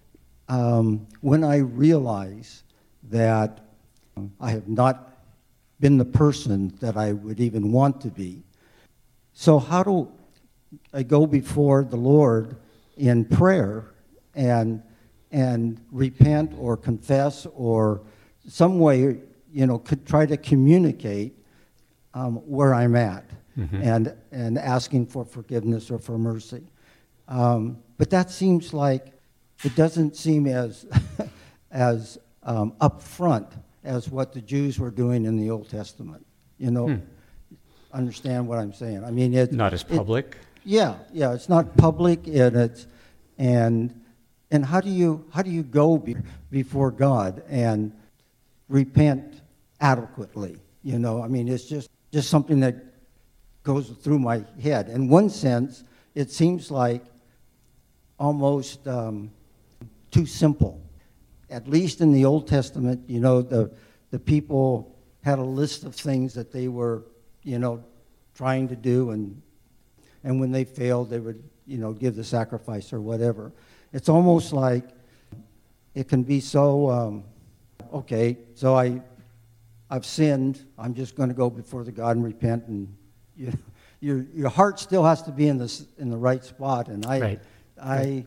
when I realize that I have not been the person that I would even want to be. So how do I go before the Lord in prayer and repent or confess or some way, could try to communicate where I'm at, and asking for forgiveness or for mercy. But that seems like it doesn't seem as as upfront as what the Jews were doing in the Old Testament. Understand what I'm saying? I mean, it's not as public. It's not public, and how do you go before God and repent adequately? I mean, it's just something that goes through my head. In one sense, it seems like almost too simple. At least in the Old Testament, the people had a list of things that they were, trying to do, and when they failed, they would, give the sacrifice or whatever. It's almost like it can be so, okay, so I've sinned. I'm just going to go before the God and repent, and your heart still has to be in the right spot. And I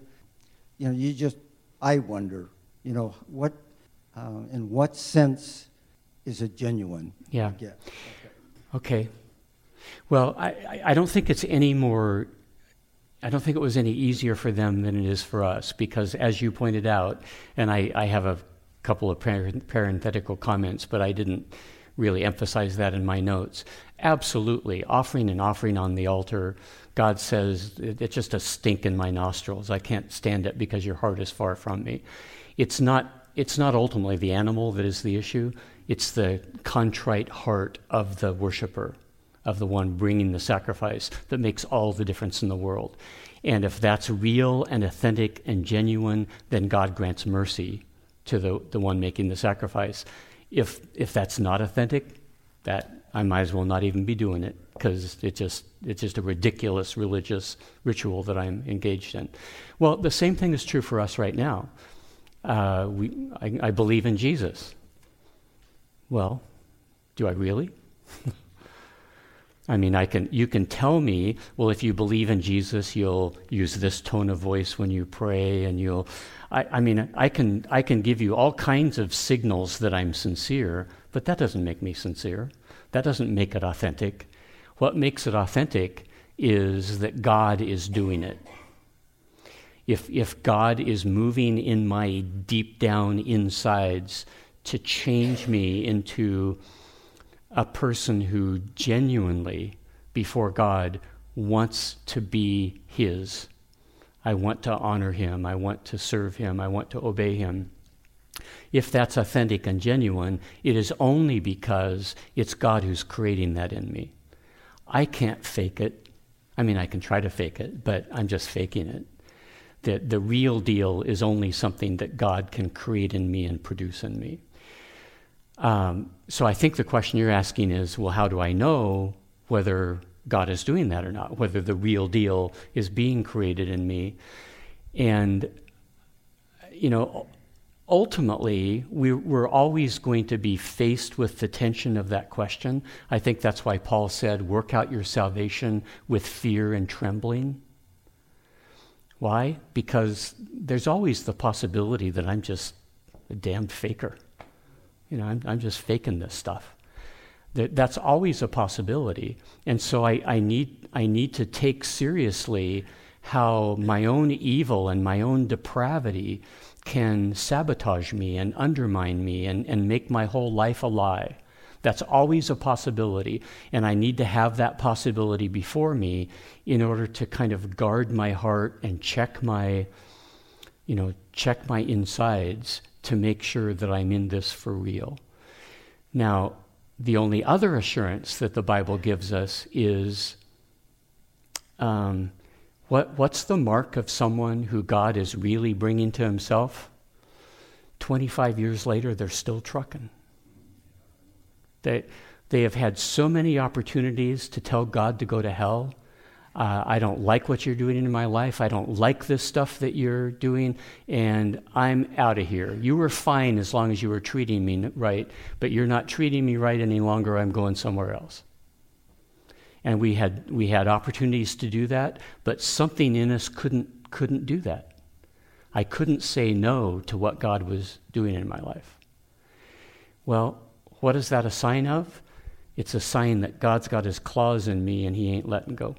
wonder, what in what sense is it genuine? Yeah. Okay. Well, I don't think it's any more. I don't think it was any easier for them than it is for us, because as you pointed out, and I have a couple of parenthetical comments, but I didn't really emphasize that in my notes. Absolutely, offering an offering on the altar, God says, it's just a stink in my nostrils. I can't stand it because your heart is far from me. It's not ultimately the animal that is the issue. It's the contrite heart of the worshiper, of the one bringing the sacrifice, that makes all the difference in the world. And if that's real and authentic and genuine, then God grants mercy to the one making the sacrifice. If that's not authentic, that I might as well not even be doing it, because it's just a ridiculous religious ritual that I'm engaged in. Well, the same thing is true for us right now. I believe in Jesus. Well, do I really? I mean, you can tell me, well, if you believe in Jesus, you'll use this tone of voice when you pray, and I can give you all kinds of signals that I'm sincere, but that doesn't make me sincere. That doesn't make it authentic. What makes it authentic is that God is doing it. If God is moving in my deep down insides to change me into a person who genuinely, before God, wants to be His. I want to honor Him. I want to serve Him. I want to obey Him. If that's authentic and genuine, it is only because it's God who's creating that in me. I can't fake it. I mean, I can try to fake it, but I'm just faking it. The real deal is only something that God can create in me and produce in me. So I think the question you're asking is, well, how do I know whether God is doing that or not, whether the real deal is being created in me? And, ultimately, we're always going to be faced with the tension of that question. I think that's why Paul said, work out your salvation with fear and trembling. Why? Because there's always the possibility that I'm just a damned faker. I'm just faking this stuff. That's always a possibility. And so I need to take seriously how my own evil and my own depravity can sabotage me and undermine me and make my whole life a lie. That's always a possibility. And I need to have that possibility before me in order to kind of guard my heart and check my insides to make sure that I'm in this for real. Now, the only other assurance that the Bible gives us is what's the mark of someone who God is really bringing to Himself? 25 years later, they're still trucking. They have had so many opportunities to tell God to go to hell. I don't like what you're doing in my life. I don't like this stuff that you're doing, and I'm out of here. You were fine as long as you were treating me right, but you're not treating me right any longer. I'm going somewhere else. And we had opportunities to do that, but something in us couldn't do that. I couldn't say no to what God was doing in my life. Well, what is that a sign of? It's a sign that God's got his claws in me and he ain't letting go.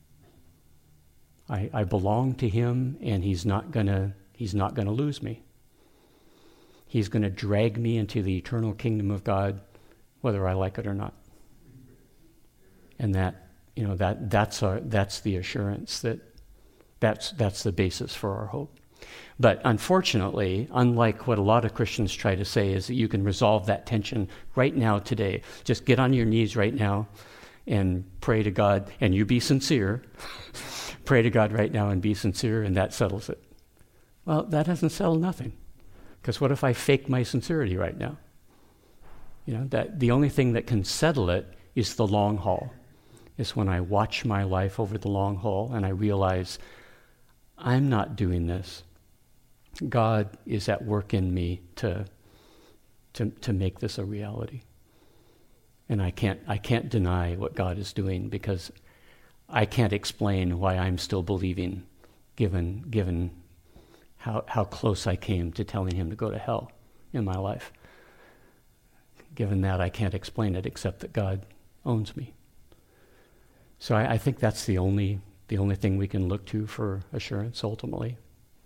I belong to him, and he's not gonna lose me. He's gonna drag me into the eternal kingdom of God, whether I like it or not. And that's the assurance that's the basis for our hope. But unfortunately, unlike what a lot of Christians try to say, is that you can resolve that tension right now, today. Just get on your knees right now and pray to God, and you be sincere. Pray to God right now and be sincere, and that settles it. Well, that doesn't settle nothing. Because what if I fake my sincerity right now? That the only thing that can settle it is the long haul. It's when I watch my life over the long haul and I realize I'm not doing this. God is at work in me to make this a reality. And I can't deny what God is doing, because I can't explain why I'm still believing, given how close I came to telling him to go to hell in my life. Given that, I can't explain it except that God owns me. So I think that's the only thing we can look to for assurance ultimately.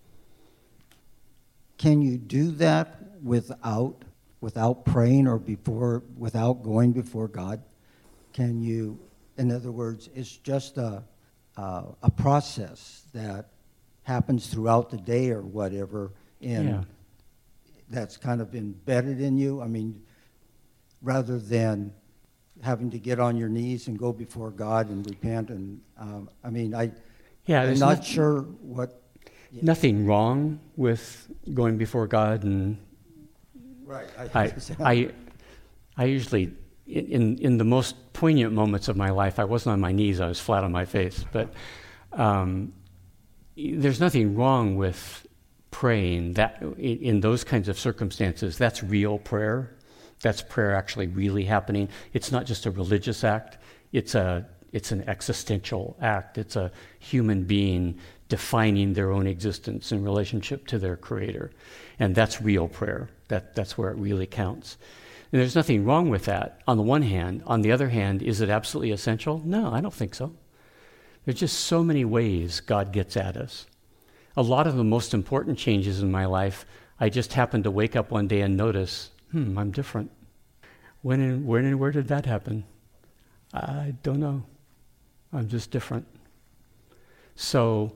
Can you do that without praying or without going before God? Can you, in other words, it's just a process that happens throughout the day or whatever, and that's kind of embedded in you? I mean, rather than having to get on your knees and go before God and repent, and I'm not sure what. Yeah. Nothing wrong with going before God, and right. I usually, in the most poignant moments of my life, I wasn't on my knees; I was flat on my face. But there's nothing wrong with praying. That in those kinds of circumstances, that's real prayer. That's prayer actually really happening. It's not just a religious act. It's an existential act. It's a human being defining their own existence in relationship to their Creator. And that's real prayer. That's where it really counts. And there's nothing wrong with that, on the one hand. On the other hand, is it absolutely essential? No, I don't think so. There's just so many ways God gets at us. A lot of the most important changes in my life, I just happened to wake up one day and notice, I'm different. When and where did that happen? I don't know. I'm just different. So,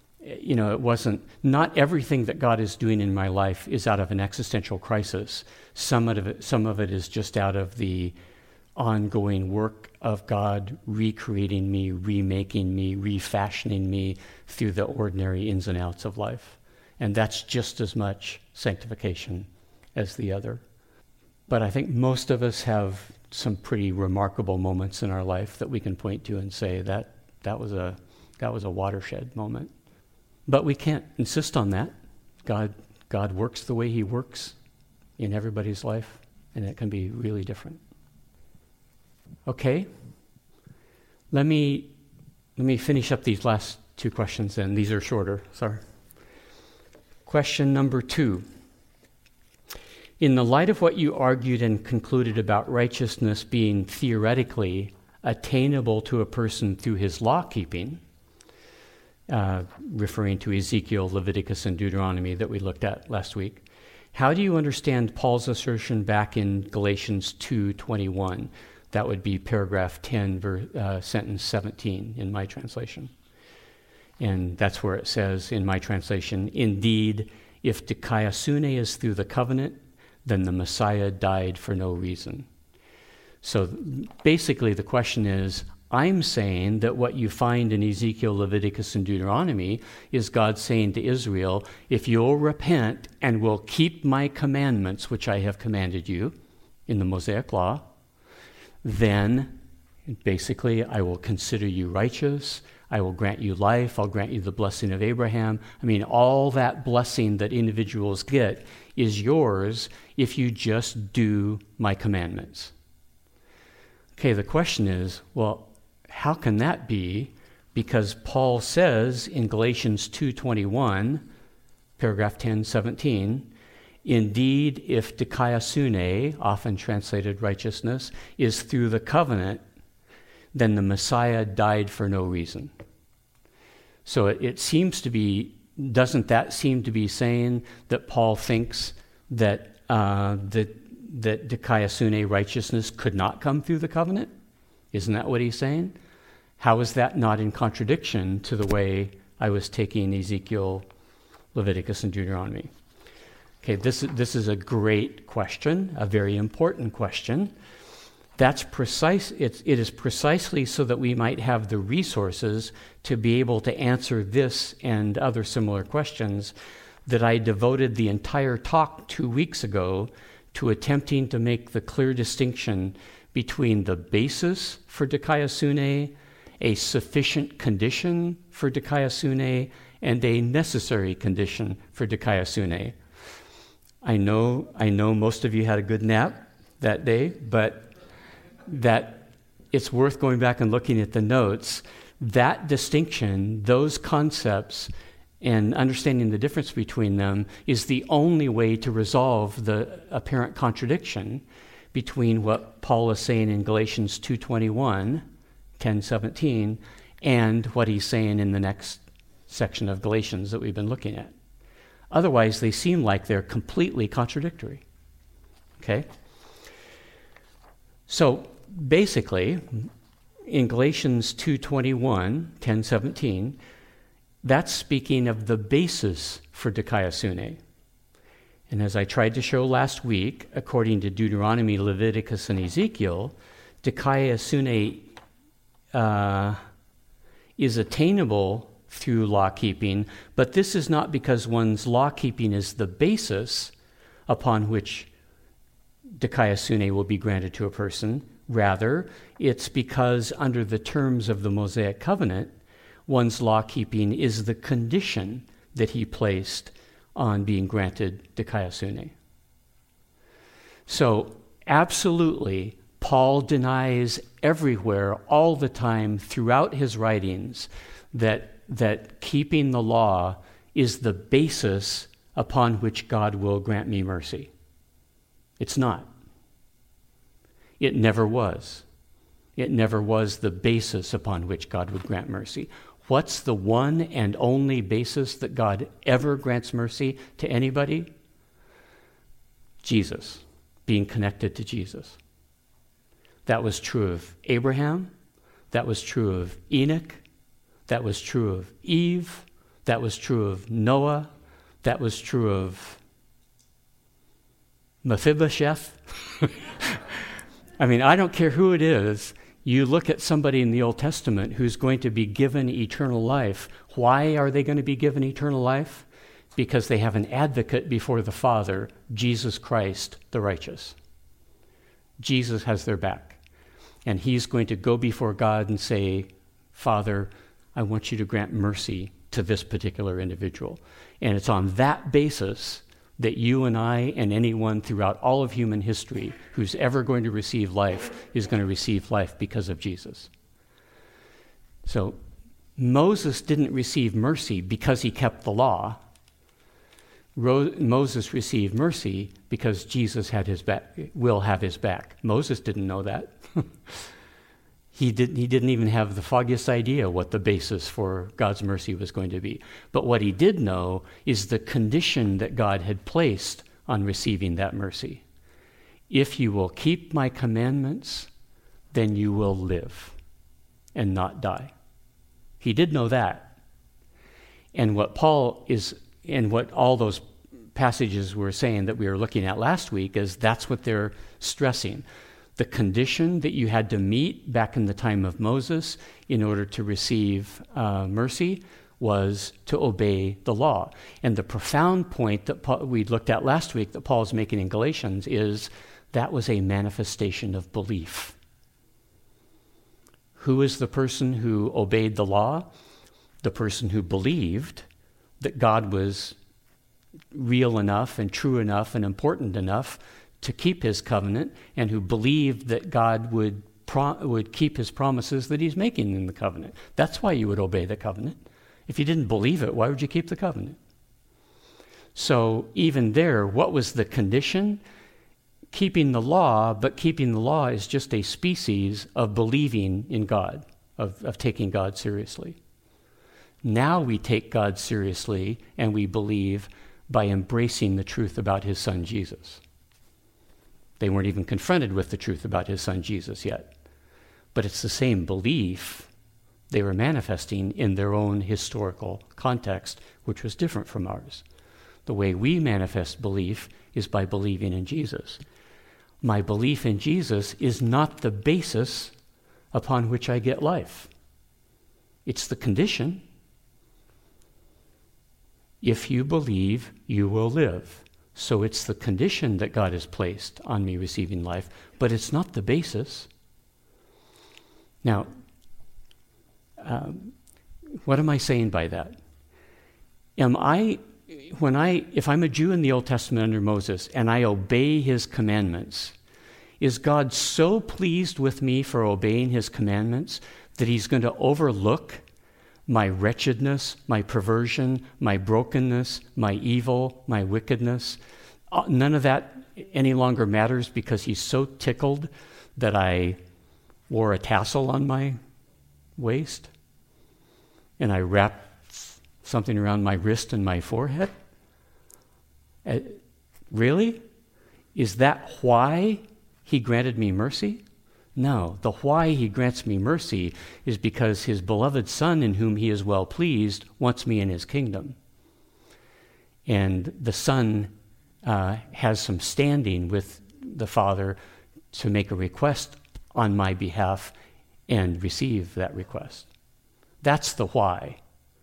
not everything that God is doing in my life is out of an existential crisis. Some of it is just out of the ongoing work of God recreating me, remaking me, refashioning me through the ordinary ins and outs of life. And that's just as much sanctification as the other. But I think most of us have some pretty remarkable moments in our life that we can point to and say that was a watershed moment. But we can't insist on that. God works the way he works in everybody's life, and it can be really different. Okay, let me finish up these last two questions then. These are shorter, sorry. Question number 2. In the light of what you argued and concluded about righteousness being theoretically attainable to a person through his law keeping, referring to Ezekiel, Leviticus, and Deuteronomy that we looked at last week, how do you understand Paul's assertion back in Galatians 2:21? That would be paragraph 10, sentence 17 in my translation. And that's where it says in my translation, indeed, if dikaiosune is through the covenant, then the Messiah died for no reason. So basically the question is, I'm saying that what you find in Ezekiel, Leviticus, and Deuteronomy is God saying to Israel, if you'll repent and will keep my commandments, which I have commanded you in the Mosaic Law, then basically I will consider you righteous, I will grant you life. I'll grant you the blessing of Abraham. I mean, all that blessing that individuals get is yours if you just do my commandments. Okay, the question is, well, how can that be? Because Paul says in Galatians 2:21, paragraph 10:17, indeed, if dikaiosune, often translated righteousness, is through the covenant, then the Messiah died for no reason. So it seems to be, doesn't that seem to be saying that Paul thinks that that dikaiosune righteousness could not come through the covenant? Isn't that what he's saying? How is that not in contradiction to the way I was taking Ezekiel, Leviticus, and Deuteronomy? Okay, this is a great question, a very important question. That's precise. It is precisely so that we might have the resources to be able to answer this and other similar questions that I devoted the entire talk 2 weeks ago to attempting to make the clear distinction between the basis for dikaiosune, a sufficient condition for dikaiosune, and a necessary condition for dikaiosune. I know most of you had a good nap that day, but that it's worth going back and looking at the notes. That distinction, those concepts, and understanding the difference between them is the only way to resolve the apparent contradiction between what Paul is saying in Galatians 2:21, 10:17, and what he's saying in the next section of Galatians that we've been looking at. Otherwise, they seem like they're completely contradictory. Okay? So, basically, in Galatians 2:21, 10:17, that's speaking of the basis for dikaiosune. And as I tried to show last week, according to Deuteronomy, Leviticus, and Ezekiel, dikaiosune is attainable through law-keeping, but this is not because one's law-keeping is the basis upon which dikaiosune will be granted to a person. Rather, it's because under the terms of the Mosaic covenant, one's law-keeping is the condition that he placed on being granted dikaiosune. So, absolutely, Paul denies everywhere, all the time, throughout his writings, that keeping the law is the basis upon which God will grant me mercy. It's not. It never was. It never was the basis upon which God would grant mercy. What's the one and only basis that God ever grants mercy to anybody? Jesus, being connected to Jesus. That was true of Abraham. That was true of Enoch. That was true of Eve. That was true of Noah. That was true of Mephibosheth. I mean, I don't care who it is. You look at somebody in the Old Testament who's going to be given eternal life. Why are they going to be given eternal life? Because they have an advocate before the Father, Jesus Christ, the righteous. Jesus has their back. And he's going to go before God and say, Father, I want you to grant mercy to this particular individual. And it's on that basis that you and I and anyone throughout all of human history who's ever going to receive life is going to receive life because of Jesus. So Moses didn't receive mercy because he kept the law. Moses received mercy because Jesus had his back, will have his back. Moses didn't know that. He didn't even have the foggiest idea what the basis for God's mercy was going to be. But what he did know is the condition that God had placed on receiving that mercy. If you will keep my commandments, then you will live and not die. He did know that. And what Paul is, and what all those passages were saying that we were looking at last week, is that's what they're stressing. The condition that you had to meet back in the time of Moses in order to receive mercy was to obey the law. And the profound point that we looked at last week that Paul is making in Galatians is that was a manifestation of belief. Who is the person who obeyed the law? The person who believed that God was real enough and true enough and important enough to keep his covenant, and who believed that God would keep his promises that he's making in the covenant. That's why you would obey the covenant. If you didn't believe it, why would you keep the covenant? So even there, what was the condition? Keeping the law, but keeping the law is just a species of believing in God, of taking God seriously. Now we take God seriously and we believe by embracing the truth about his son Jesus. They weren't even confronted with the truth about his son Jesus yet. But it's the same belief they were manifesting in their own historical context, which was different from ours. The way we manifest belief is by believing in Jesus. My belief in Jesus is not the basis upon which I get life. It's the condition. If you believe, you will live. So it's the condition that God has placed on me receiving life, but it's not the basis. Now, what am I saying by that? If I'm a Jew in the Old Testament under Moses and I obey his commandments, is God so pleased with me for obeying his commandments that he's going to overlook my wretchedness, my perversion, my brokenness, my evil, my wickedness? None of that any longer matters because he's so tickled that I wore a tassel on my waist and I wrapped something around my wrist and my forehead? Really? Is that why he granted me mercy? No. The why he grants me mercy is because his beloved Son, in whom he is well pleased, wants me in his kingdom. And the Son has some standing with the Father to make a request on my behalf and receive that request. That's the why.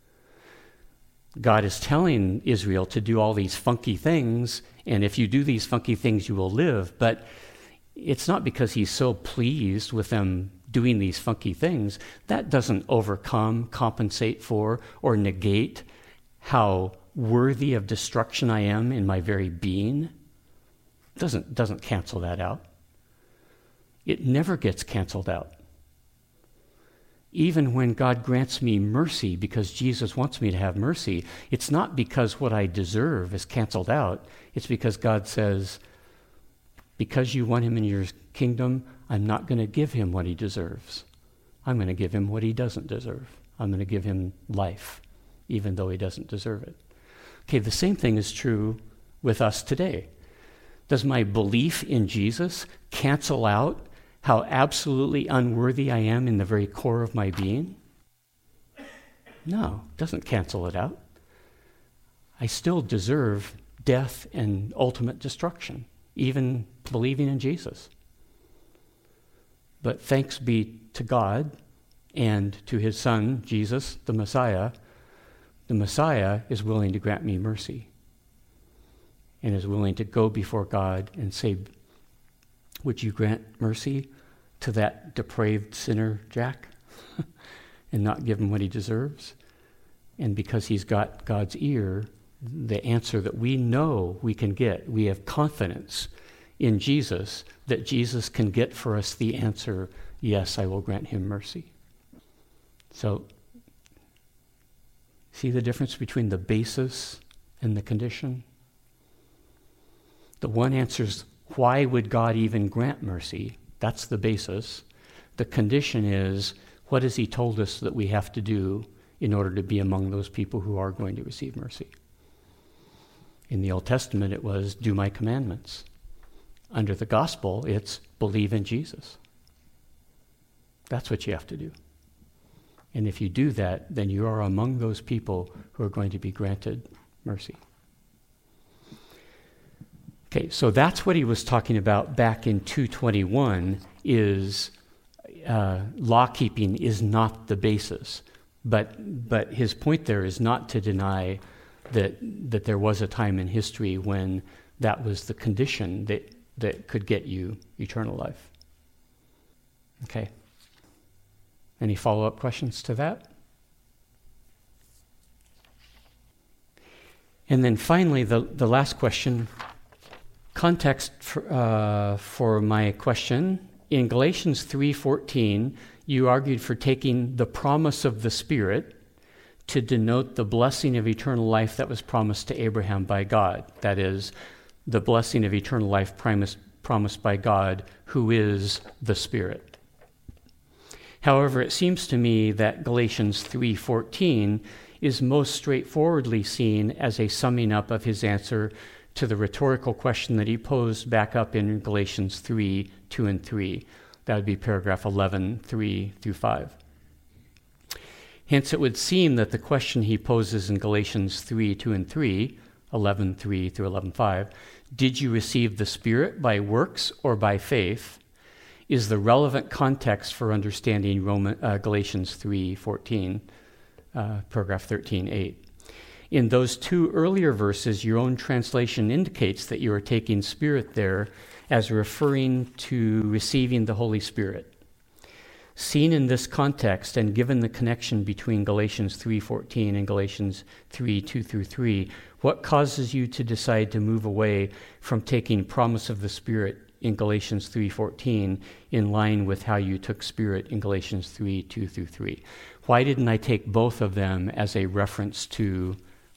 God is telling Israel to do all these funky things, and if you do these funky things, you will live. But it's not because he's so pleased with them doing these funky things. That doesn't overcome, compensate for, or negate how worthy of destruction I am in my very being. Doesn't cancel that out. It never gets canceled out. Even when God grants me mercy because Jesus wants me to have mercy, it's not because what I deserve is canceled out. It's because God says, because you want him in your kingdom, I'm not going to give him what he deserves. I'm going to give him what he doesn't deserve. I'm going to give him life, even though he doesn't deserve it. Okay, the same thing is true with us today. Does my belief in Jesus cancel out how absolutely unworthy I am in the very core of my being? No, it doesn't cancel it out. I still deserve death and ultimate destruction, even believing in Jesus. But thanks be to God and to his Son, Jesus, the Messiah is willing to grant me mercy and is willing to go before God and say, would you grant mercy to that depraved sinner, Jack, and not give him what he deserves? And because he's got God's ear, the answer that we know we can get, we have confidence in Jesus that Jesus can get for us the answer, yes, I will grant him mercy. So, see the difference between the basis and the condition? The one answers, why would God even grant mercy? That's the basis. The condition is, what has he told us that we have to do in order to be among those people who are going to receive mercy? In the Old Testament, it was, do my commandments. Under the gospel, it's believe in Jesus. That's what you have to do. And if you do that, then you are among those people who are going to be granted mercy. Okay, so that's what he was talking about back in 2:21, is law-keeping is not the basis. But his point there is not to deny that there was a time in history when that was the condition that could get you eternal life. Okay. Any follow-up questions to that? And then finally, the last question, context for my question. In Galatians 3:14, you argued for taking the promise of the Spirit to denote the blessing of eternal life that was promised to Abraham by God. That is, the blessing of eternal life promised by God, who is the Spirit. However, it seems to me that Galatians 3:14 is most straightforwardly seen as a summing up of his answer to the rhetorical question that he posed back up in Galatians 3:2 and 3. That would be paragraph 11, 3 through 5. Hence, it would seem that the question he poses in Galatians 3:2 and 3, 11:3 through 11:5, did you receive the Spirit by works or by faith, is the relevant context for understanding Galatians 3:14, paragraph 13:8. In those two earlier verses, your own translation indicates that you are taking Spirit there as referring to receiving the Holy Spirit. Seen in this context and given the connection between Galatians 3:14 and Galatians 3:2 through 3, what causes you to decide to move away from taking promise of the Spirit in Galatians 3:14 in line with how you took Spirit in Galatians 3:2 through 3? Why didn't I take both of them as a reference to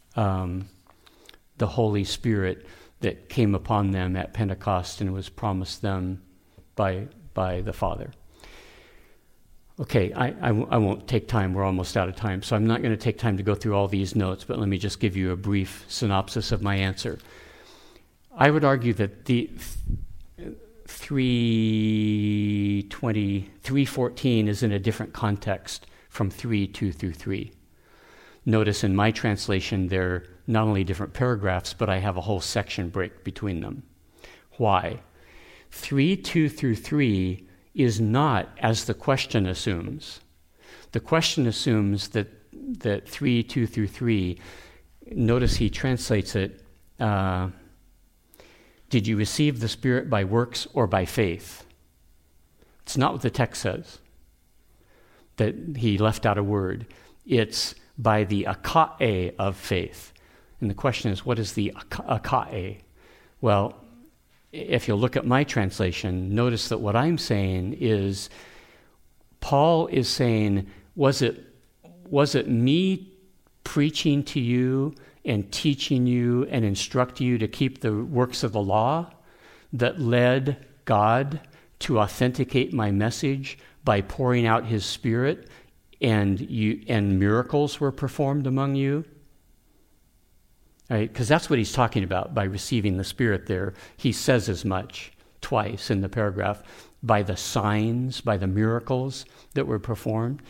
the Holy Spirit that came upon them at Pentecost and was promised them by the Father? Okay, I won't take time. We're almost out of time, so I'm not going to take time to go through all these notes, but let me just give you a brief synopsis of my answer. I would argue that the 3:14 is in a different context from 3:2 through 3. Notice in my translation, they're not only different paragraphs, but I have a whole section break between them. Why? 3:2 through 3 is not as the question assumes. The question assumes that 3:2 through 3, notice he translates it, did you receive the Spirit by works or by faith? It's not what the text says, that he left out a word. It's by the akae of faith. And the question is, what is the akae? Well, if you'll look at my translation, notice that what I'm saying is, Paul is saying, was it me preaching to you and teaching you and instructing you to keep the works of the law that led God to authenticate my message by pouring out his Spirit and miracles were performed among you? Right? Because that's what he's talking about by receiving the Spirit there. He says as much twice in the paragraph, by the signs, by the miracles that were performed.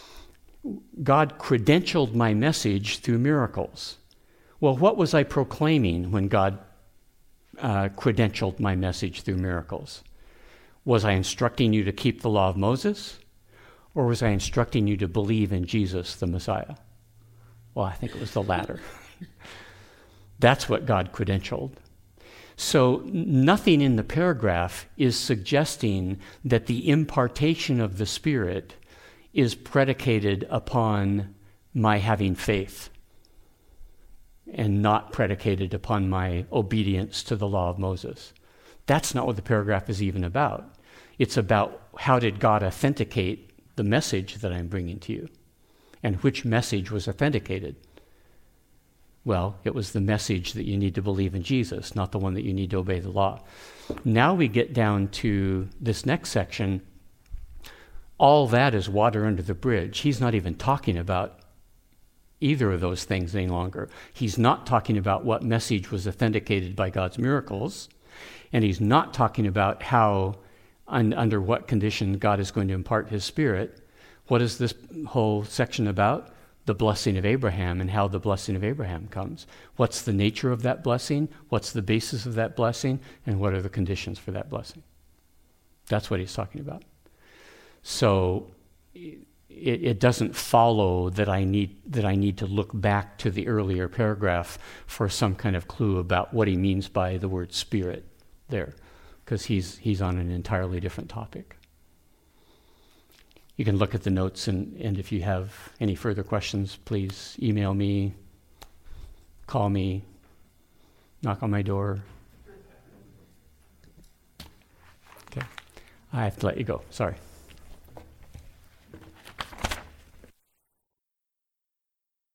God credentialed my message through miracles. Well, what was I proclaiming when God credentialed my message through miracles? Was I instructing you to keep the law of Moses? Or was I instructing you to believe in Jesus, the Messiah? Well, I think it was the latter. That's what God credentialed. So nothing in the paragraph is suggesting that the impartation of the Spirit is predicated upon my having faith and not predicated upon my obedience to the law of Moses. That's not what the paragraph is even about. It's about how did God authenticate the message that I'm bringing to you, and which message was authenticated. Well, it was the message that you need to believe in Jesus, not the one that you need to obey the law. Now we get down to this next section. All that is water under the bridge. He's not even talking about either of those things any longer. He's not talking about what message was authenticated by God's miracles, and he's not talking about how, under what condition God is going to impart his Spirit. What is this whole section about? The blessing of Abraham and how the blessing of Abraham comes. What's the nature of that blessing? What's the basis of that blessing? And what are the conditions for that blessing? That's what he's talking about. So it doesn't follow that I need to look back to the earlier paragraph for some kind of clue about what he means by the word Spirit there, because he's on an entirely different topic. you can look at the notes, and if you have any further questions, please email me, call me, knock on my door. Okay. I have to let you go. Sorry.